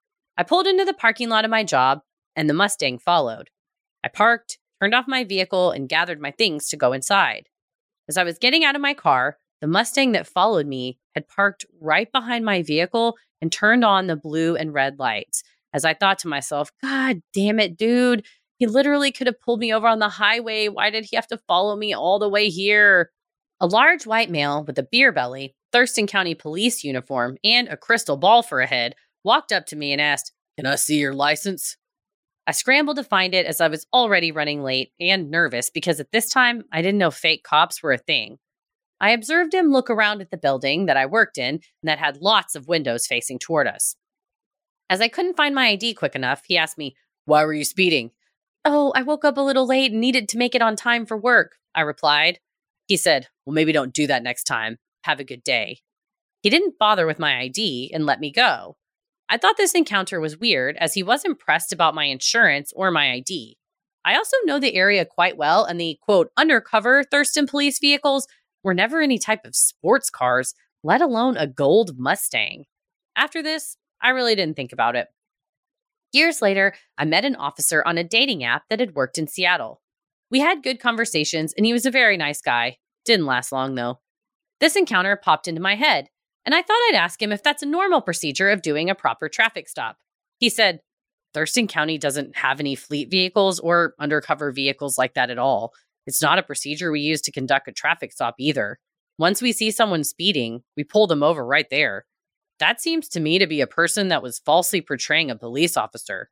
I pulled into the parking lot of my job and the Mustang followed. I parked, turned off my vehicle, and gathered my things to go inside. As I was getting out of my car, the Mustang that followed me had parked right behind my vehicle and turned on the blue and red lights. As I thought to myself, God damn it, dude. He literally could have pulled me over on the highway. Why did he have to follow me all the way here? A large white male with a beer belly, Thurston County Police uniform, and a crystal ball for a head walked up to me and asked, "Can I see your license?" I scrambled to find it as I was already running late and nervous because at this time, I didn't know fake cops were a thing. I observed him look around at the building that I worked in and that had lots of windows facing toward us. As I couldn't find my ID quick enough, he asked me, "Why were you speeding?" "Oh, I woke up a little late and needed to make it on time for work," I replied. He said, "Well, maybe don't do that next time. Have a good day." He didn't bother with my ID and let me go. I thought this encounter was weird as he wasn't pressed about my insurance or my ID. I also know the area quite well, and the, quote, undercover Thurston police vehicles were never any type of sports cars, let alone a gold Mustang. After this, I really didn't think about it. Years later, I met an officer on a dating app that had worked in Seattle. We had good conversations, and he was a very nice guy. Didn't last long, though. This encounter popped into my head, and I thought I'd ask him if that's a normal procedure of doing a proper traffic stop. He said, Thurston County doesn't have any fleet vehicles or undercover vehicles like that at all. It's not a procedure we use to conduct a traffic stop either. Once we see someone speeding, we pull them over right there. That seems to me to be a person that was falsely portraying a police officer.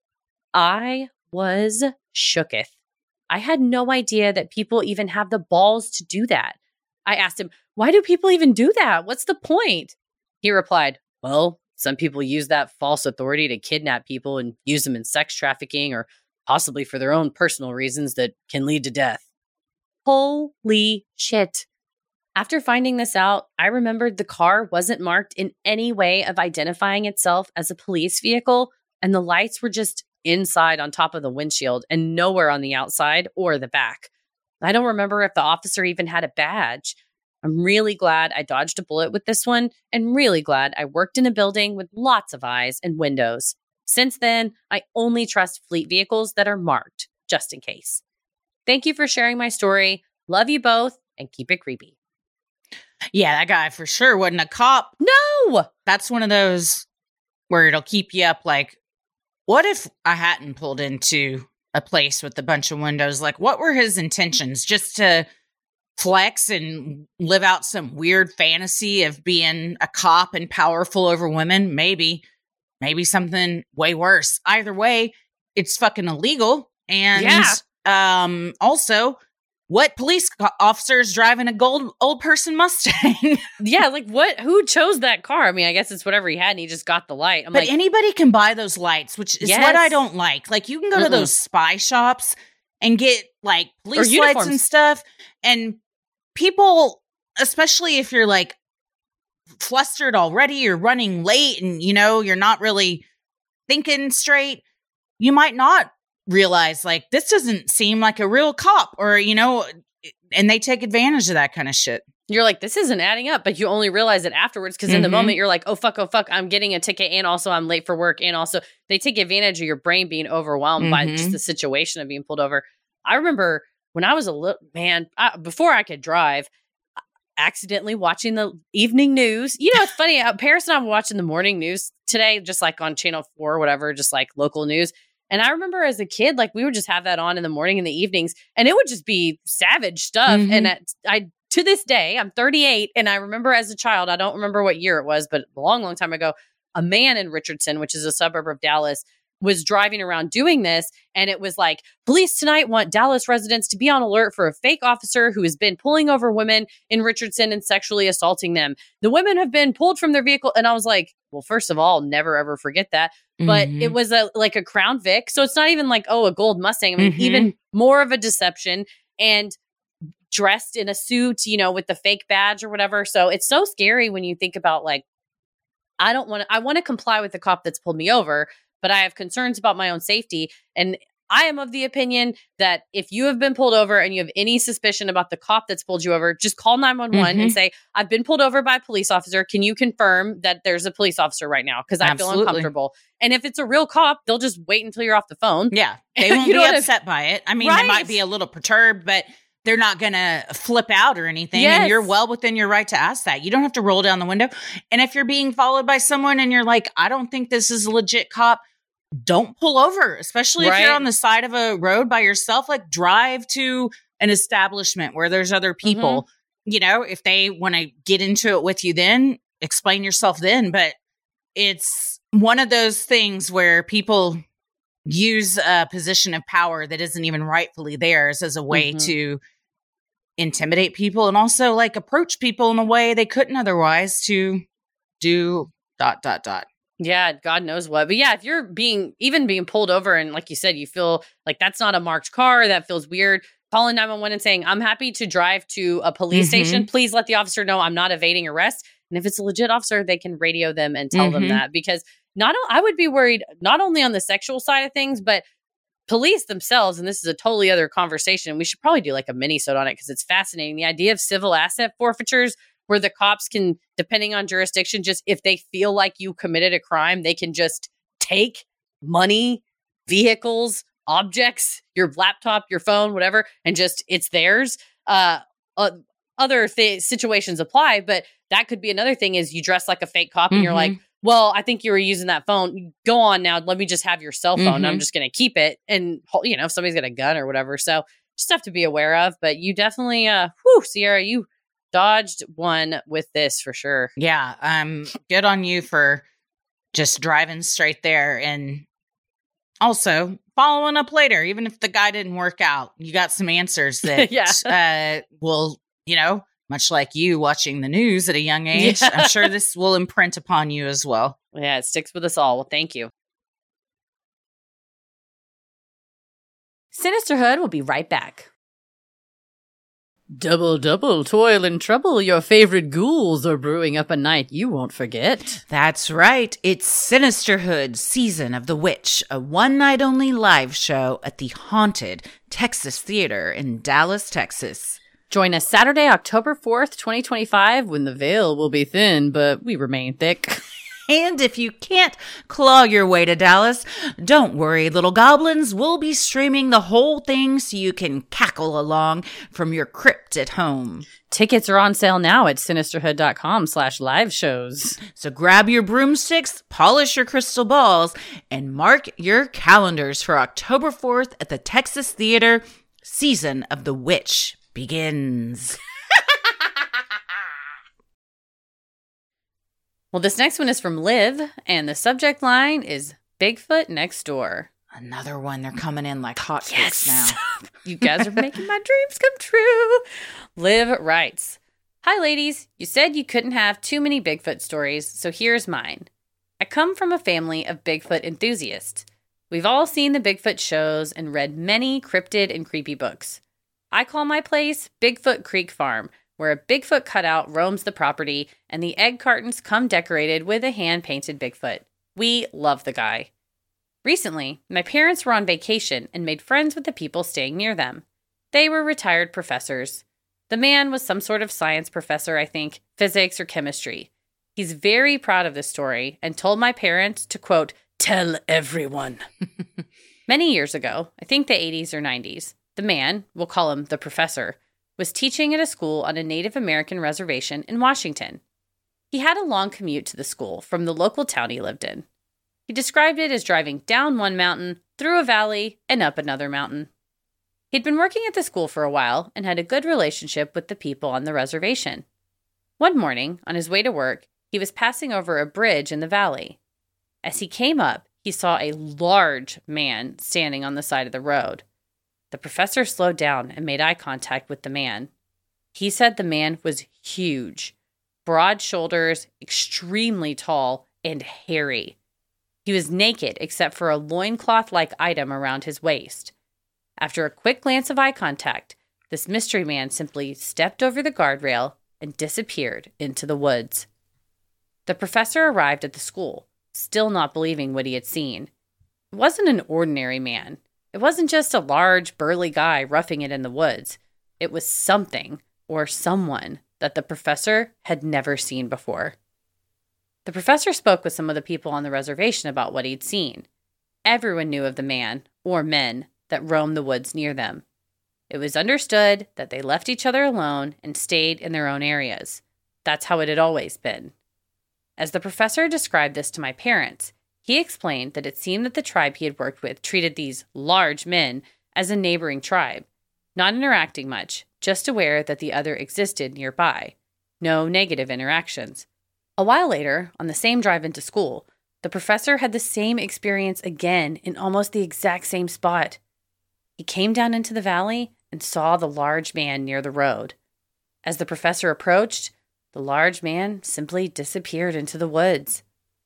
I was shooketh. I had no idea that people even have the balls to do that. I asked him, why do people even do that? What's the point? He replied, well, some people use that false authority to kidnap people and use them in sex trafficking or possibly for their own personal reasons that can lead to death. Holy shit. After finding this out, I remembered the car wasn't marked in any way of identifying itself as a police vehicle, and the lights were just inside on top of the windshield and nowhere on the outside or the back. I don't remember if the officer even had a badge. I'm really glad I dodged a bullet with this one, and really glad I worked in a building with lots of eyes and windows. Since then, I only trust fleet vehicles that are marked, just in case. Thank you for sharing my story. Love you both, and keep it creepy. Yeah, that guy for sure wasn't a cop. No! That's one of those where it'll keep you up like, what if I hadn't pulled into a place with a bunch of windows? Like, what were his intentions? Just to flex and live out some weird fantasy of being a cop and powerful over women? Maybe something way worse. Either way, it's fucking illegal. And also, what police officer is driving a old person Mustang? Yeah, like what? Who chose that car? I mean, I guess it's whatever he had and he just got the light. But anybody can buy those lights, which is what I don't like. Like, you can go to those spy shops and get like police lights and stuff. And people, especially if you're like flustered already, you're running late and, you know, you're not really thinking straight, you might not realize like this doesn't seem like a real cop, or, you know, and they take advantage of that kind of shit. You're like, this isn't adding up, but you only realize it afterwards because in the moment you're like, oh fuck, I'm getting a ticket and also I'm late for work, and also they take advantage of your brain being overwhelmed by just the situation of being pulled over. I remember when I was a little man, before I could drive, accidentally watching the evening news. You know, it's funny, Paris and I were watching the morning news today, just like on Channel 4 or whatever, just like local news. And I remember as a kid, like we would just have that on in the morning and the evenings, and it would just be savage stuff. And I to this day, I'm 38, and I remember as a child, I don't remember what year it was, but a long, long time ago, a man in Richardson, which is a suburb of Dallas, was driving around doing this. And it was like, police tonight want Dallas residents to be on alert for a fake officer who has been pulling over women in Richardson and sexually assaulting them. The women have been pulled from their vehicle. And I was like, well, first of all, never, ever forget that. But it was like a Crown Vic. So it's not even like, oh, a gold Mustang. I mean, even more of a deception, and dressed in a suit, you know, with the fake badge or whatever. So it's so scary when you think about like, I want to comply with the cop that's pulled me over, but I have concerns about my own safety. And I am of the opinion that if you have been pulled over and you have any suspicion about the cop that's pulled you over, just call 911 and say, I've been pulled over by a police officer. Can you confirm that there's a police officer right now? Because I feel uncomfortable. And if it's a real cop, they'll just wait until you're off the phone. Yeah. They won't be upset by it. I mean, they might be a little perturbed, but they're not going to flip out or anything. And you're well within your right to ask that. You don't have to roll down the window. And if you're being followed by someone and you're like, I don't think this is a legit cop, don't pull over, especially if you're on the side of a road by yourself. Like, drive to an establishment where there's other people. You know, if they want to get into it with you, then explain yourself then. But it's one of those things where people use a position of power that isn't even rightfully theirs as a way to intimidate people, and also like approach people in a way they couldn't otherwise to do ... Yeah, God knows what. But yeah, if you're being pulled over and like you said, you feel like that's not a marked car, that feels weird, calling 911 and saying, I'm happy to drive to a police station. Please let the officer know I'm not evading arrest. And if it's a legit officer, they can radio them and tell them that, because I would be worried not only on the sexual side of things, but police themselves, and this is a totally other conversation. We should probably do like a mini-sode on it because it's fascinating. The idea of civil asset forfeitures where the cops can, depending on jurisdiction, just if they feel like you committed a crime, they can just take money, vehicles, objects, your laptop, your phone, whatever, and just it's theirs. Other situations apply, but that could be another thing is you dress like a fake cop and you're like, well, I think you were using that phone. Go on now. Let me just have your cell phone. I'm just going to keep it. And, if somebody's got a gun or whatever. So just stuff to be aware of. But you definitely, Sierra, you dodged one with this for sure. Yeah. Good on you for just driving straight there. And also following up later, even if the guy didn't work out, you got some answers that will, much like you watching the news at a young age, I'm sure this will imprint upon you as well. Yeah, it sticks with us all. Well, thank you. Sinisterhood will be right back. Double, double, toil and trouble. Your favorite ghouls are brewing up a night you won't forget. That's right. It's Sinisterhood, Season of the Witch, a one-night-only live show at the Haunted Texas Theater in Dallas, Texas. Join us Saturday, October 4th, 2025, when the veil will be thin, but we remain thick. And if you can't claw your way to Dallas, don't worry, little goblins. We'll be streaming the whole thing so you can cackle along from your crypt at home. Tickets are on sale now at sinisterhood.com/live shows. So grab your broomsticks, polish your crystal balls, and mark your calendars for October 4th at the Texas Theater. Season of the Witch begins. Well, this next one is from Liv, and the subject line is Bigfoot Next Door. Another one. They're coming in like hotcakes now. You guys are making my dreams come true. Liv writes, "Hi, ladies. You said you couldn't have too many Bigfoot stories, so here's mine. I come from a family of Bigfoot enthusiasts. We've all seen the Bigfoot shows and read many cryptid and creepy books. I call my place Bigfoot Creek Farm, where a Bigfoot cutout roams the property and the egg cartons come decorated with a hand-painted Bigfoot. We love the guy. Recently, my parents were on vacation and made friends with the people staying near them. They were retired professors. The man was some sort of science professor, I think, physics or chemistry. He's very proud of this story and told my parents to, quote, tell everyone. Many years ago, I think the 80s or 90s, the man, we'll call him the professor, was teaching at a school on a Native American reservation in Washington. He had a long commute to the school from the local town he lived in. He described it as driving down one mountain, through a valley, and up another mountain. He'd been working at the school for a while and had a good relationship with the people on the reservation. One morning, on his way to work, he was passing over a bridge in the valley. As he came up, he saw a large man standing on the side of the road. The professor slowed down and made eye contact with the man. He said the man was huge, broad shoulders, extremely tall, and hairy. He was naked except for a loincloth-like item around his waist. After a quick glance of eye contact, this mystery man simply stepped over the guardrail and disappeared into the woods. The professor arrived at the school, still not believing what he had seen. It wasn't an ordinary man. It wasn't just a large, burly guy roughing it in the woods. It was something, or someone, that the professor had never seen before. The professor spoke with some of the people on the reservation about what he'd seen. Everyone knew of the man, or men, that roamed the woods near them. It was understood that they left each other alone and stayed in their own areas. That's how it had always been. As the professor described this to my parents, he explained that it seemed that the tribe he had worked with treated these large men as a neighboring tribe, not interacting much, just aware that the other existed nearby. No negative interactions. A while later, on the same drive into school, the professor had the same experience again in almost the exact same spot. He came down into the valley and saw the large man near the road. As the professor approached, the large man simply disappeared into the woods.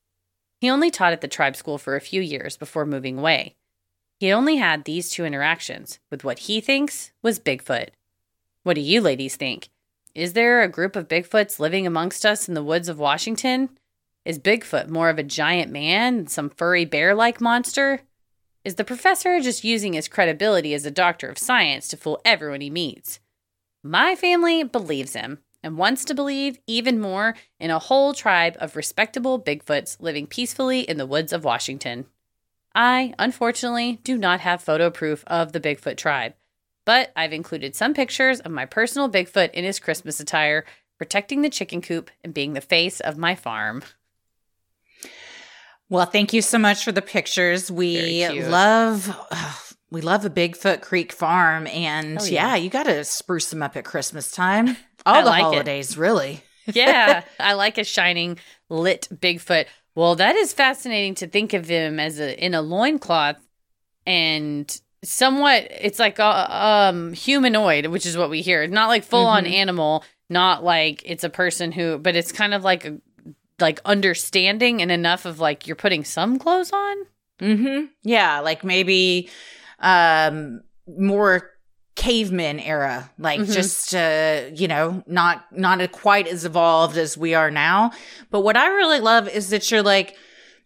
He only taught at the tribe school for a few years before moving away. He had only had these two interactions with what he thinks was Bigfoot. What do you ladies think? Is there a group of Bigfoots living amongst us in the woods of Washington? Is Bigfoot more of a giant man than some furry bear-like monster? Is the professor just using his credibility as a doctor of science to fool everyone he meets? My family believes him and wants to believe even more in a whole tribe of respectable Bigfoots living peacefully in the woods of Washington. I, unfortunately, do not have photo proof of the Bigfoot tribe, but I've included some pictures of my personal Bigfoot in his Christmas attire, protecting the chicken coop and being the face of my farm. Well, thank you so much for the pictures. We love a Bigfoot Creek farm, and you got to spruce them up at Christmas time. All the holidays, really. Yeah, I like a shining, lit Bigfoot. Well, that is fascinating to think of him as in a loincloth and somewhat, it's like humanoid, which is what we hear. Not like full on animal, not like it's a person but it's kind of like understanding and enough of like you're putting some clothes on. Yeah, like maybe more caveman era, like just not quite as evolved as we are now. But what I really love is that you're like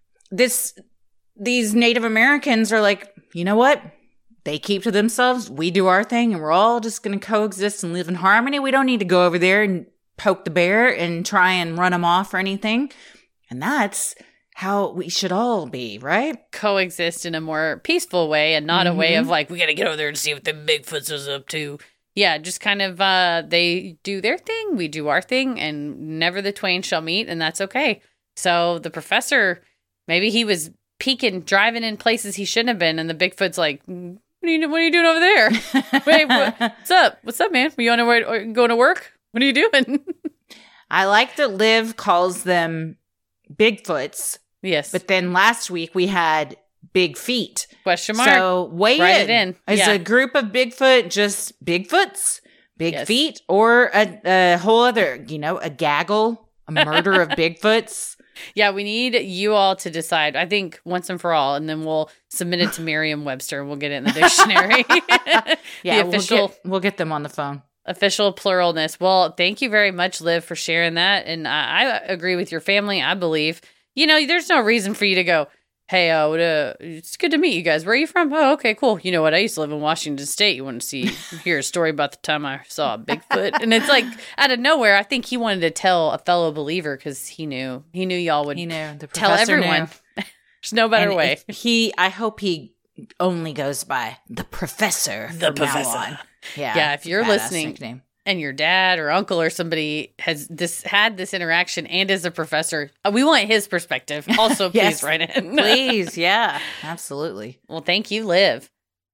these Native Americans are like, you know what? They keep to themselves. We do our thing, and we're all just going to coexist and live in harmony. We don't need to go over there and poke the bear and try and run them off or anything. And that's how we should all be, right? Coexist in a more peaceful way and not a way of like, we got to get over there and see what the Bigfoots is up to. Yeah, just kind of they do their thing, we do our thing, and never the twain shall meet, and that's okay. So the professor, maybe he was peeking, driving in places he shouldn't have been, and the Bigfoot's like, what are you doing over there? Wait, what's up? What's up, man? Are you on your way going to work? What are you doing? I like that Liv calls them Bigfoots. Yes. But then last week we had Big Feet. Question mark. So weigh Write it in. Is a group of Bigfoot just Bigfoots, Big Feet, or a whole other, a gaggle, a murder of Bigfoots? Yeah, we need you all to decide, I think, once and for all, and then we'll submit it to Merriam-Webster. We'll get it in the dictionary. Yeah, we'll get them on the phone. Official pluralness. Well, thank you very much, Liv, for sharing that. And I agree with your family. I believe, there's no reason for you to go, hey, it's good to meet you guys. Where are you from? Oh, okay, cool. You know what? I used to live in Washington State. You want to hear a story about the time I saw a Bigfoot? And it's like out of nowhere. I think he wanted to tell a fellow believer because he knew y'all would tell everyone. There's no better way. I hope he only goes by the professor. The professor. Now on. Yeah. If you're listening nickname. And your dad or uncle or somebody has had this interaction and is a professor, we want his perspective. Also, please write in. Please. Yeah, absolutely. Well, thank you, Liv.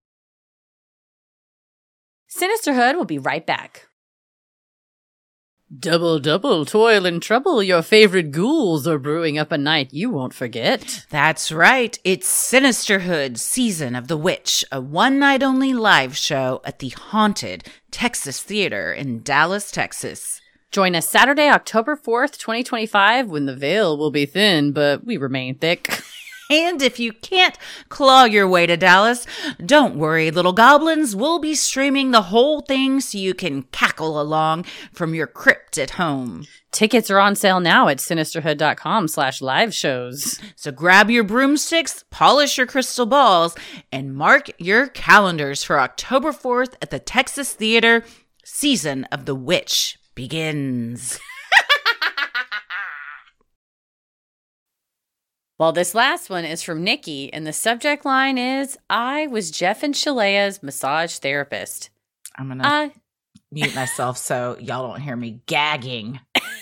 Sinisterhood will be right back. Double, double, toil and trouble. Your favorite ghouls are brewing up a night you won't forget. That's right. It's Sinisterhood, Season of the Witch, a one-night-only live show at the haunted Texas Theater in Dallas, Texas. Join us Saturday, October 4th, 2025, when the veil will be thin, but we remain thick. And if you can't claw your way to Dallas, don't worry, little goblins. We'll be streaming the whole thing so you can cackle along from your crypt at home. Tickets are on sale now at sinisterhood.com/live shows. So grab your broomsticks, polish your crystal balls, and mark your calendars for October 4th at the Texas Theater. Season of the Witch begins. Well, this last one is from Nikki, and the subject line is, I was Jeff and Shalea's massage therapist. I'm going to mute myself so y'all don't hear me gagging.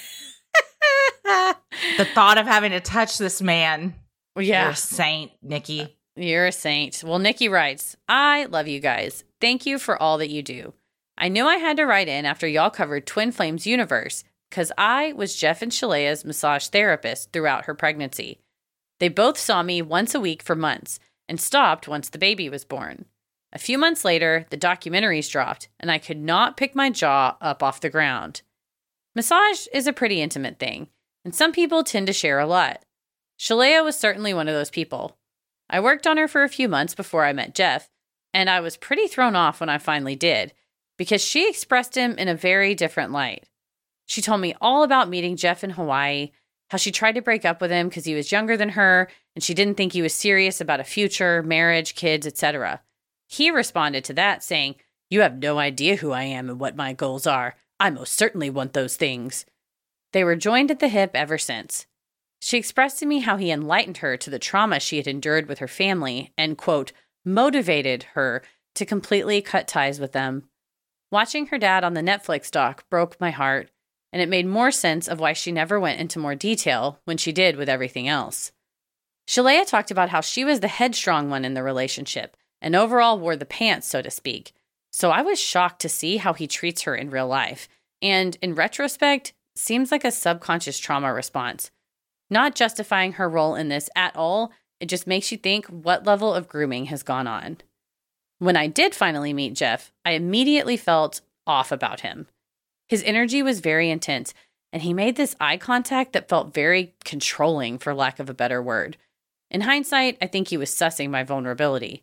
The thought of having to touch this man. Yeah. You're a saint, Nikki. You're a saint. Well, Nikki writes, I love you guys. Thank you for all that you do. I knew I had to write in after y'all covered Twin Flames Universe, because I was Jeff and Shalea's massage therapist throughout her pregnancy. They both saw me once a week for months and stopped once the baby was born. A few months later, the documentaries dropped, and I could not pick my jaw up off the ground. Massage is a pretty intimate thing, and some people tend to share a lot. Shalea was certainly one of those people. I worked on her for a few months before I met Jeff, and I was pretty thrown off when I finally did, because she expressed him in a very different light. She told me all about meeting Jeff in Hawaii, how she tried to break up with him because he was younger than her and she didn't think he was serious about a future, marriage, kids, etc. He responded to that saying, "You have no idea who I am and what my goals are. I most certainly want those things." They were joined at the hip ever since. She expressed to me how he enlightened her to the trauma she had endured with her family and, quote, motivated her to completely cut ties with them. Watching her dad on the Netflix doc broke my heart, and it made more sense of why she never went into more detail when she did with everything else. Shalea talked about how she was the headstrong one in the relationship and overall wore the pants, so to speak. So I was shocked to see how he treats her in real life, and in retrospect, seems like a subconscious trauma response. Not justifying her role in this at all, it just makes you think what level of grooming has gone on. When I did finally meet Jeff, I immediately felt off about him. His energy was very intense, and he made this eye contact that felt very controlling, for lack of a better word. In hindsight, I think he was sussing my vulnerability.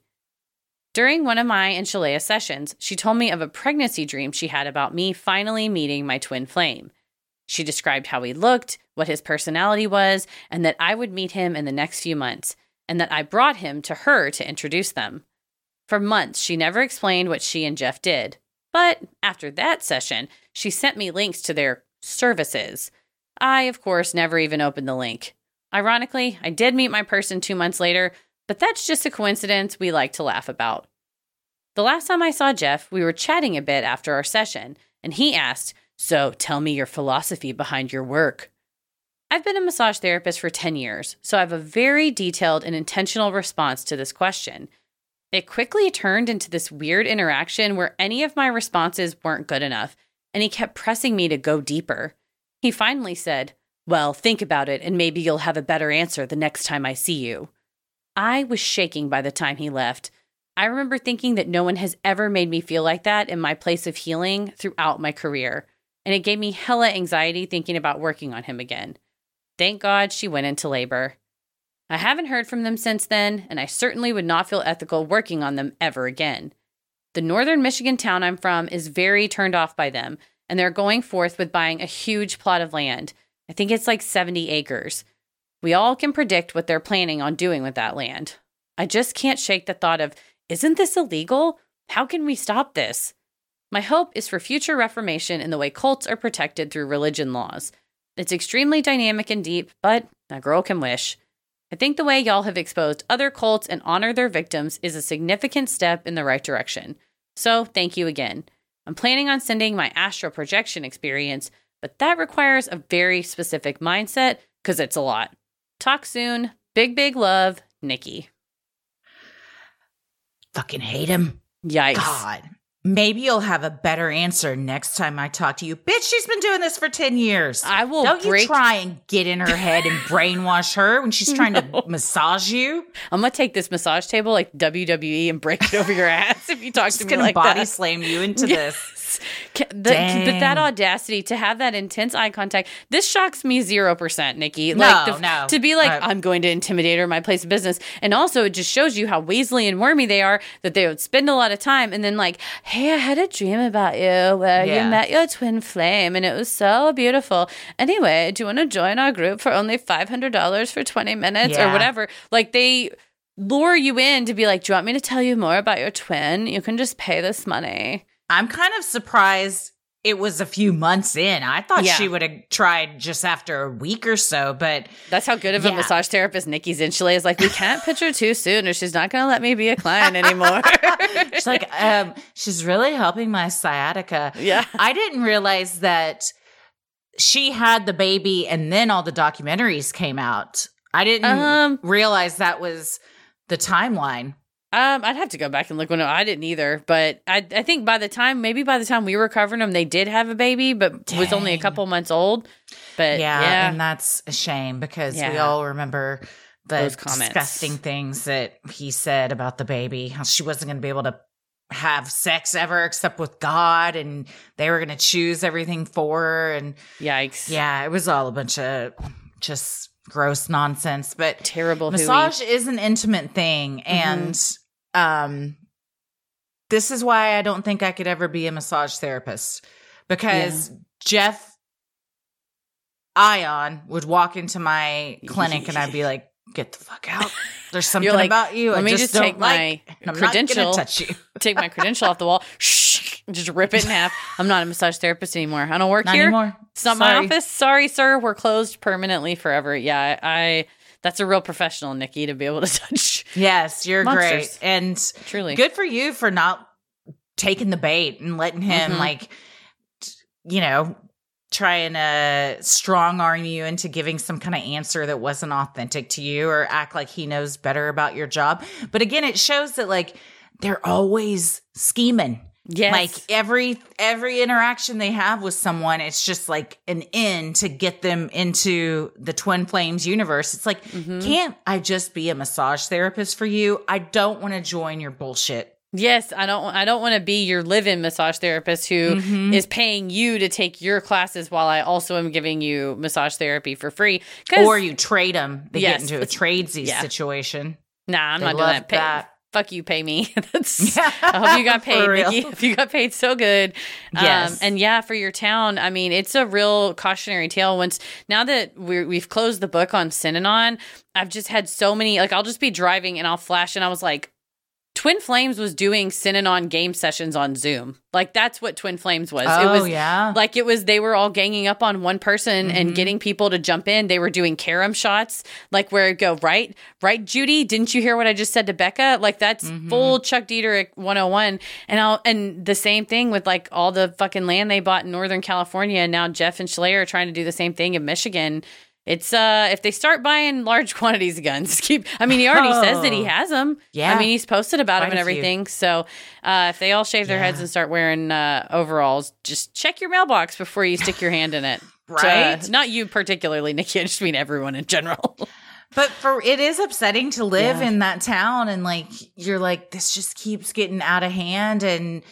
During one of my and Shalea's sessions, she told me of a pregnancy dream she had about me finally meeting my twin flame. She described how he looked, what his personality was, and that I would meet him in the next few months, and that I brought him to her to introduce them. For months, she never explained what she and Jeff did. But after that session, she sent me links to their services. I, of course, never even opened the link. Ironically, I did meet my person 2 months later, but that's just a coincidence we like to laugh about. The last time I saw Jeff, we were chatting a bit after our session, and he asked, "So tell me your philosophy behind your work." I've been a massage therapist for 10 years, so I have a very detailed and intentional response to this question. It quickly turned into this weird interaction where any of my responses weren't good enough, and he kept pressing me to go deeper. He finally said, "Well, think about it, and maybe you'll have a better answer the next time I see you." I was shaking by the time he left. I remember thinking that no one has ever made me feel like that in my place of healing throughout my career, and it gave me hella anxiety thinking about working on him again. Thank God she went into labor. I haven't heard from them since then, and I certainly would not feel ethical working on them ever again. The northern Michigan town I'm from is very turned off by them, and they're going forth with buying a huge plot of land. I think it's like 70 acres. We all can predict what they're planning on doing with that land. I just can't shake the thought of, isn't this illegal? How can we stop this? My hope is for future reformation in the way cults are protected through religion laws. It's extremely dynamic and deep, but a girl can wish. I think the way y'all have exposed other cults and honored their victims is a significant step in the right direction. So thank you again. I'm planning on sending my astral projection experience, but that requires a very specific mindset because it's a lot. Talk soon. Big, big love, Nikki. Fucking hate him. Yikes. God. Maybe you'll have a better answer next time I talk to you. Bitch, she's been doing this for 10 years. I will Don't you try and get in her head and brainwash her when she's trying to massage you. I'm going to take this massage table like WWE and break it over your ass if you talk to me like that. Body slam you into this. But that audacity to have that intense eye contact, this shocks me 0%, Nikki. No. To be like, I'm going to intimidate her in my place of business. And also, it just shows you how weaselly and wormy they are, that they would spend a lot of time and then like, hey, I had a dream about you where you met your twin flame and it was so beautiful. Anyway, do you want to join our group for only $500 for 20 minutes or whatever? Like they lure you in to be like, do you want me to tell you more about your twin? You can just pay this money. I'm kind of surprised it was a few months in. I thought she would have tried just after a week or so, but... That's how good of a massage therapist Nikki's in. Shalea's is like, we can't pitch her too soon or she's not going to let me be a client anymore. She's like, she's really helping my sciatica. Yeah. I didn't realize that she had the baby and then all the documentaries came out. I didn't realize that was the timeline. I'd have to go back and look. I didn't either, but I think by the time we were covering them, they did have a baby, but was only a couple months old. But yeah, and that's a shame because we all remember those comments. Disgusting things that he said about the baby. How she wasn't going to be able to have sex ever except with God, and they were going to choose everything for her. And yikes! Yeah, it was all a bunch of just gross nonsense. But terrible. Massage is an intimate thing, and this is why I don't think I could ever be a massage therapist because Jeff Ion would walk into my clinic and I'd be like, get the fuck out. There's something like, about you. Let me just take my credential. I'm not gonna touch you. Take my credential off the wall. Shh, just rip it in half. I'm not a massage therapist anymore. I don't work Not here. anymore. It's not my office. Sorry, sir. We're closed permanently forever. Yeah, I that's a real professional, Nikki, to be able to touch. Yes, you're monsters. great. And Truly. good for you for not taking the bait and letting him try and strong arm you into giving some kind of answer that wasn't authentic to you or act like he knows better about your job. But again, it shows that like they're always scheming. Yes. Like every interaction they have with someone, it's just like an in to get them into the Twin Flames universe. It's like, can't I just be a massage therapist for you? I don't want to join your bullshit. Yes, I don't want to be your live-in massage therapist who is paying you to take your classes while I also am giving you massage therapy for free. Or you trade them. They get into a tradesy situation. Nah, I'm not doing that. Fuck you, pay me. I hope you got paid, Nikki. If you got paid so good. Yes. And yeah, for your town, I mean, it's a real cautionary tale. Now that we've closed the book on Synanon, I've just had so many, like I'll just be driving and I'll flash and I was like, Twin Flames was doing Synanon game sessions on Zoom. Like that's what Twin Flames was. Oh, it was yeah. They were all ganging up on one person and getting people to jump in. They were doing carom shots, like where it go, right, Judy? Didn't you hear what I just said to Becca? Like that's full Chuck Dietrich 101. And the same thing with like all the fucking land they bought in Northern California. And now Jeff and Schleyer are trying to do the same thing in Michigan. It's if they start buying large quantities of guns, he already says that he has them. Yeah. I mean, he's posted about them and everything. So if they all shave their heads and start wearing overalls, just check your mailbox before you stick your hand in it. Right? Not you particularly, Nikki. I just mean everyone in general. But it is upsetting to live in that town and like you're like, this just keeps getting out of hand. And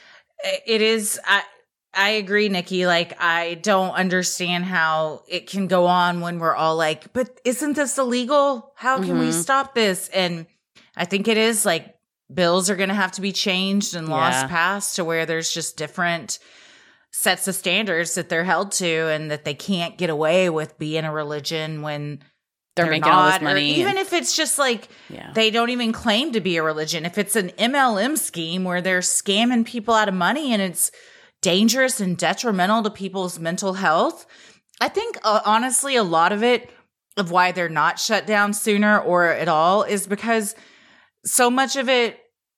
it is I agree, Nikki. Like, I don't understand how it can go on when we're all like, but isn't this illegal? How can we stop this? And I think it is like bills are going to have to be changed and laws passed to where there's just different sets of standards that they're held to and that they can't get away with being a religion when they're making not, all this money. or even if it's just like they don't even claim to be a religion. If it's an MLM scheme where they're scamming people out of money and it's dangerous and detrimental to people's mental health. I think, honestly, a lot of it, of why they're not shut down sooner or at all, is because so much of it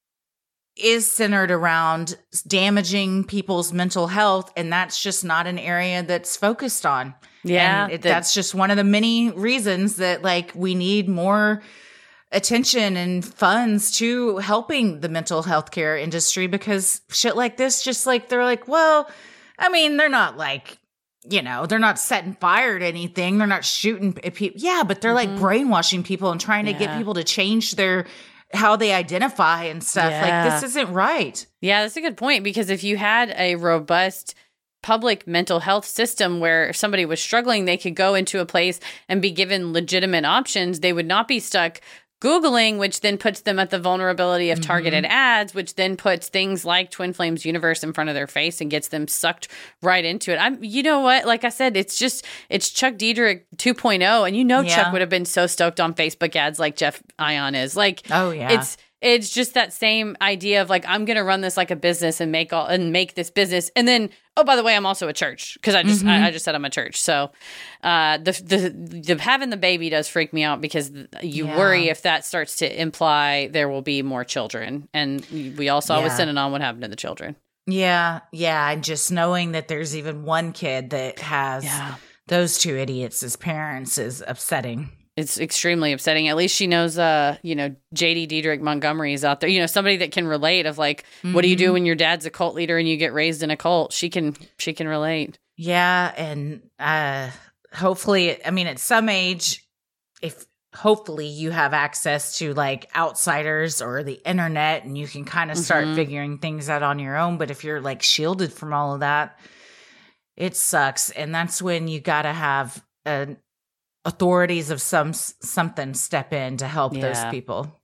is centered around damaging people's mental health, and that's just not an area that's focused on. Yeah. And that's just one of the many reasons that, like, we need more attention and funds to helping the mental health care industry, because shit like this, just like, they're like, well, I mean, they're not like, they're not setting fire to anything. They're not shooting people. Yeah, but they're like brainwashing people and trying to get people to change how they identify and stuff. Like, this isn't right. Yeah, that's a good point, because if you had a robust public mental health system where if somebody was struggling, they could go into a place and be given legitimate options, they would not be stuck Googling, which then puts them at the vulnerability of targeted ads, which then puts things like Twin Flames Universe in front of their face and gets them sucked right into it. You know what? Like I said, it's Chuck Dietrich 2.0. And Chuck would have been so stoked on Facebook ads like Jeff Ion is. Like, oh yeah. It's just that same idea of like, I'm going to run this like a business and make this business. And then, oh, by the way, I'm also a church, because I just said I'm a church. So the having the baby does freak me out, because you worry if that starts to imply there will be more children. And we all saw with Synanon what happened to the children. Yeah. Yeah. And just knowing that there's even one kid that has those two idiots as parents is upsetting. It's extremely upsetting. At least she knows, J.D. Dietrich Montgomery is out there. Somebody that can relate of like, what do you do when your dad's a cult leader and you get raised in a cult? She can relate. Yeah. And hopefully, I mean, at some age, hopefully you have access to like outsiders or the internet and you can kind of start figuring things out on your own. But if you're like shielded from all of that, it sucks. And that's when you got to have authorities of something step in to help those people.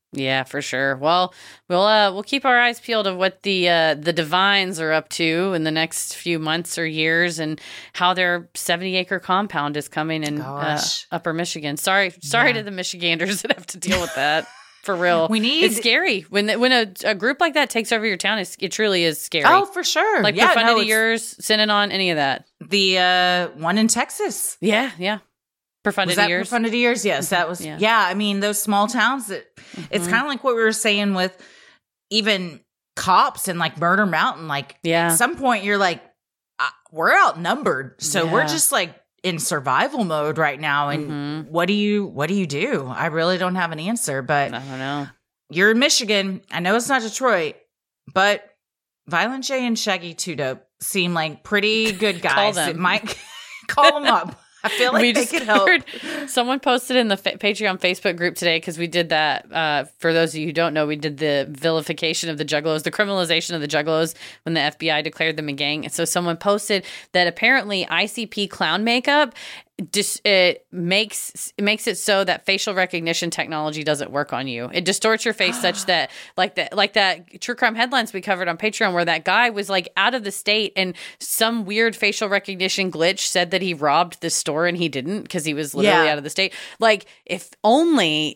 Yeah, for sure. Well, we'll keep our eyes peeled of what the Divines are up to in the next few months or years, and how their 70-acre compound is coming in Upper Michigan. Sorry to the Michiganders that have to deal with that. For real. It's scary. When a group like that takes over your town, it truly is scary. Oh, for sure. Like Profundity Years, Synanon, any of that. The one in Texas. Yeah. Profundity Years? Profundity Years, yes. That was, I mean, those small towns, it's kind of like what we were saying with even cops and like Murder Mountain. Like, at some point you're like, we're outnumbered. So we're just like in survival mode right now. And what do you do? I really don't have an answer, but I don't know. You're in Michigan. I know it's not Detroit, but Violent J and Shaggy 2 Dope seem like pretty good guys. It might call them up. I feel like they could help. Someone posted in the Patreon Facebook group today, because we did that. For those of you who don't know, we did the vilification of the Juggalos, the criminalization of the Juggalos when the FBI declared them a gang. And so someone posted that apparently ICP clown makeup it makes it so that facial recognition technology doesn't work on you. It distorts your face such that like that true crime headlines we covered on Patreon, where that guy was like out of the state and some weird facial recognition glitch said that he robbed the store and he didn't, because he was literally out of the state. Like, if only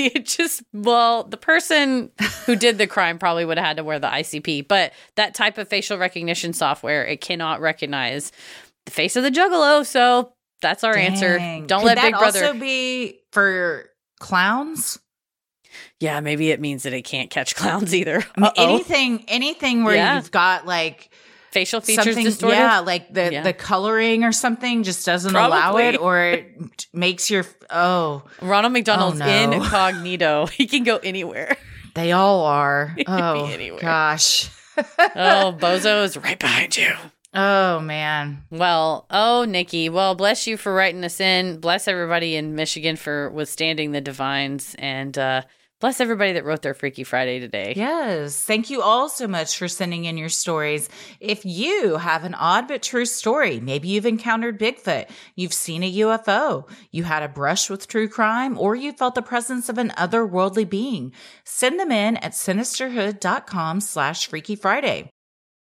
the person who did the crime probably would have had to wear the ICP, but that type of facial recognition software, it cannot recognize the face of the Juggalo. So that's our answer. Don't let Big Brother. Could that also be for clowns? Yeah, maybe it means that it can't catch clowns either. Anything where you've got like facial features distorted. Yeah, like the coloring or something just doesn't allow it, or it makes your Ronald McDonald's incognito. He can go anywhere. They all are. He can be anywhere. Gosh. Bozo is right behind you. Oh, man. Well, Nikki. Well, bless you for writing us in. Bless everybody in Michigan for withstanding the Divines. And bless everybody that wrote their Freaky Friday today. Yes. Thank you all so much for sending in your stories. If you have an odd but true story, maybe you've encountered Bigfoot, you've seen a UFO, you had a brush with true crime, or you felt the presence of an otherworldly being, send them in at sinisterhood.com/Freaky Friday.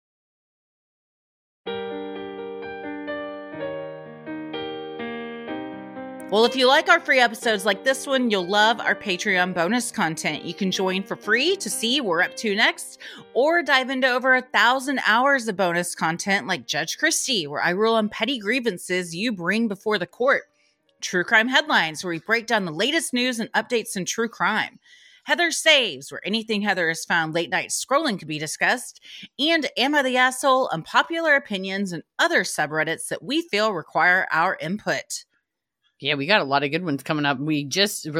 Well, if you like our free episodes like this one, you'll love our Patreon bonus content. You can join for free to see what we're up to next, or dive into over 1,000 hours of bonus content like Judge Christie, where I rule on petty grievances you bring before the court. True Crime Headlines, where we break down the latest news and updates in true crime. Heather Saves, where anything Heather has found late night scrolling can be discussed. And Am I the Asshole? Unpopular opinions and other subreddits that we feel require our input. Yeah, we got a lot of good ones coming up. We've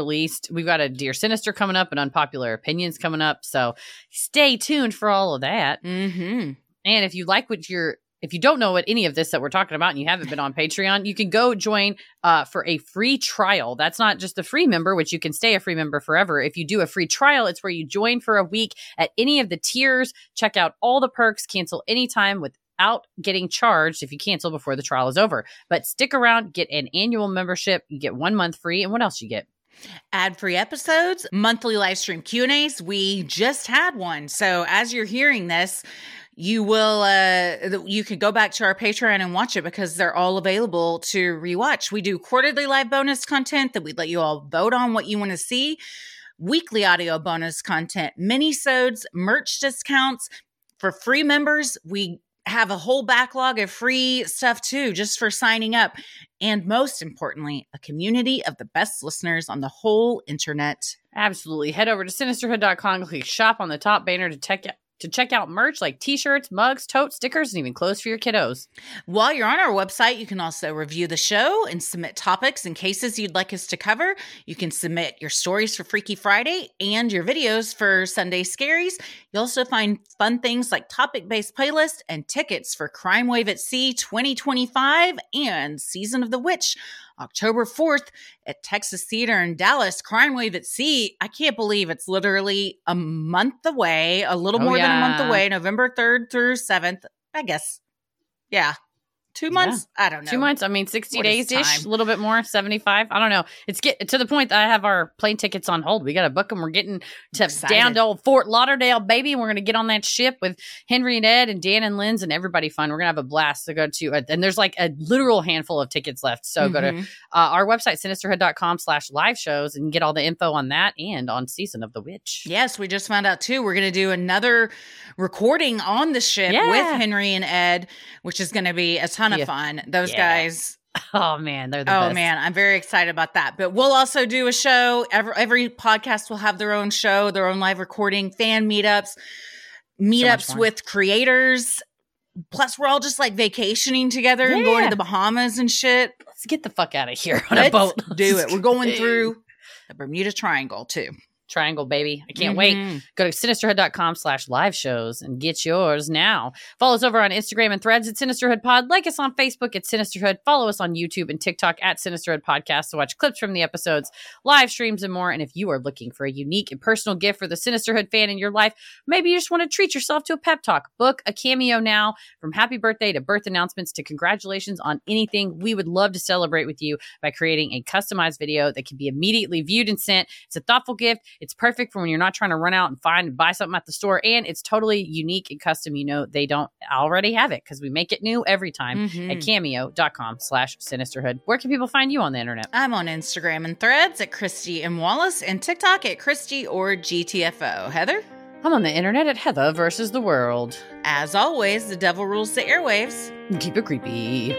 got a Dear Sinister coming up and Unpopular Opinions coming up. So stay tuned for all of that. Mm-hmm. And if you like if you don't know what any of this that we're talking about and you haven't been on Patreon, you can go join for a free trial. That's not just a free member, which you can stay a free member forever. If you do a free trial, it's where you join for a week at any of the tiers, check out all the perks, cancel anytime without getting charged if you cancel before the trial is over. But stick around, get an annual membership, you get 1 month free, and what else you get? Ad-free episodes, monthly live stream Q&As. We just had one. So as you're hearing this, you could go back to our Patreon and watch it, because they're all available to rewatch. We do quarterly live bonus content that we'd let you all vote on what you want to see. Weekly audio bonus content, mini-sodes, merch discounts. For free members, we have a whole backlog of free stuff too, just for signing up. And most importantly, a community of the best listeners on the whole internet. Absolutely. Head over to sinisterhood.com, click shop on the top banner to check out merch like t-shirts, mugs, totes, stickers, and even clothes for your kiddos. While you're on our website, you can also review the show and submit topics and cases you'd like us to cover. You can submit your stories for Freaky Friday and your videos for Sunday Scaries. You'll also find fun things like topic-based playlists and tickets for Crime Wave at Sea 2025 and Season of the Witch, October 4th at Texas Theater in Dallas. Crime Wave at Sea, I can't believe it's literally a month away, a little more than a month away, November 3rd through 7th, I guess. Yeah, 2 months? Yeah. I don't know. 2 months. I mean, 60 days-ish, time? a little bit more, 75. I don't know. It's get to the point that I have our plane tickets on hold. We got to book them. We're getting down to old Fort Lauderdale, baby. We're going to get on that ship with Henry and Ed and Dan and Lynn's and everybody fun. We're going to have a blast to go to. And there's like a literal handful of tickets left. So go to our website, sinisterhood.com/live shows and get all the info on that and on Season of the Witch. Yes, we just found out too. We're going to do another recording on the ship with Henry and Ed, which is going to be a ton of fun. Those guys. Oh man, they're the best. Oh man, I'm very excited about that. But we'll also do a show. Every podcast will have their own show, their own live recording, fan meetups with creators. Plus, we're all just like vacationing together and going to the Bahamas and shit. Let's get the fuck out of here on a boat. Do it. We're going through the Bermuda Triangle too. Triangle, baby. I can't wait. Go to sinisterhood.com/live shows and get yours now. Follow us over on Instagram and Threads at Sinisterhood Pod. Like us on Facebook at Sinisterhood. Follow us on YouTube and TikTok at Sinisterhood Podcast to watch clips from the episodes, live streams, and more. And if you are looking for a unique and personal gift for the Sinisterhood fan in your life, maybe you just want to treat yourself to a pep talk. Book a cameo now. From happy birthday to birth announcements to congratulations on anything, we would love to celebrate with you by creating a customized video that can be immediately viewed and sent. It's a thoughtful gift. It's perfect for when you're not trying to run out and buy something at the store. And it's totally unique and custom. You know, they don't already have it because we make it new every time at cameo.com/sinisterhood. Where can people find you on the internet? I'm on Instagram and Threads at Christy M. Wallace and TikTok at Christy or GTFO. Heather? I'm on the internet at Heather versus the world. As always, the devil rules the airwaves. Keep it creepy.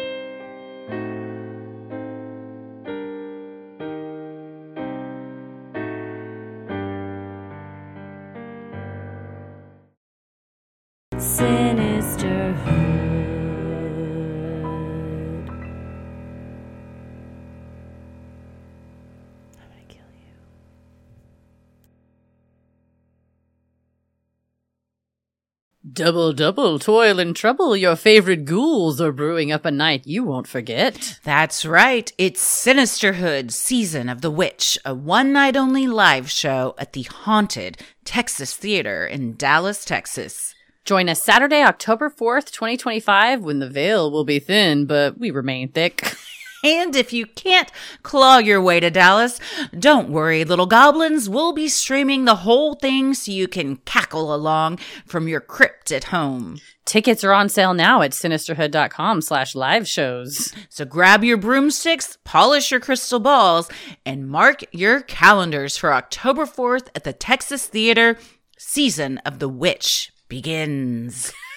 Sinisterhood. I'm gonna kill you. Double, double, toil and trouble. Your favorite ghouls are brewing up a night you won't forget. That's right. It's Sinisterhood, Season of the Witch, a one-night-only live show at the haunted Texas Theater in Dallas, Texas. Join us Saturday, October 4th, 2025, when the veil will be thin, but we remain thick. And if you can't claw your way to Dallas, don't worry, little goblins. We'll be streaming the whole thing so you can cackle along from your crypt at home. Tickets are on sale now at sinisterhood.com/live shows. So grab your broomsticks, polish your crystal balls, and mark your calendars for October 4th at the Texas Theater. Season of the Witch begins.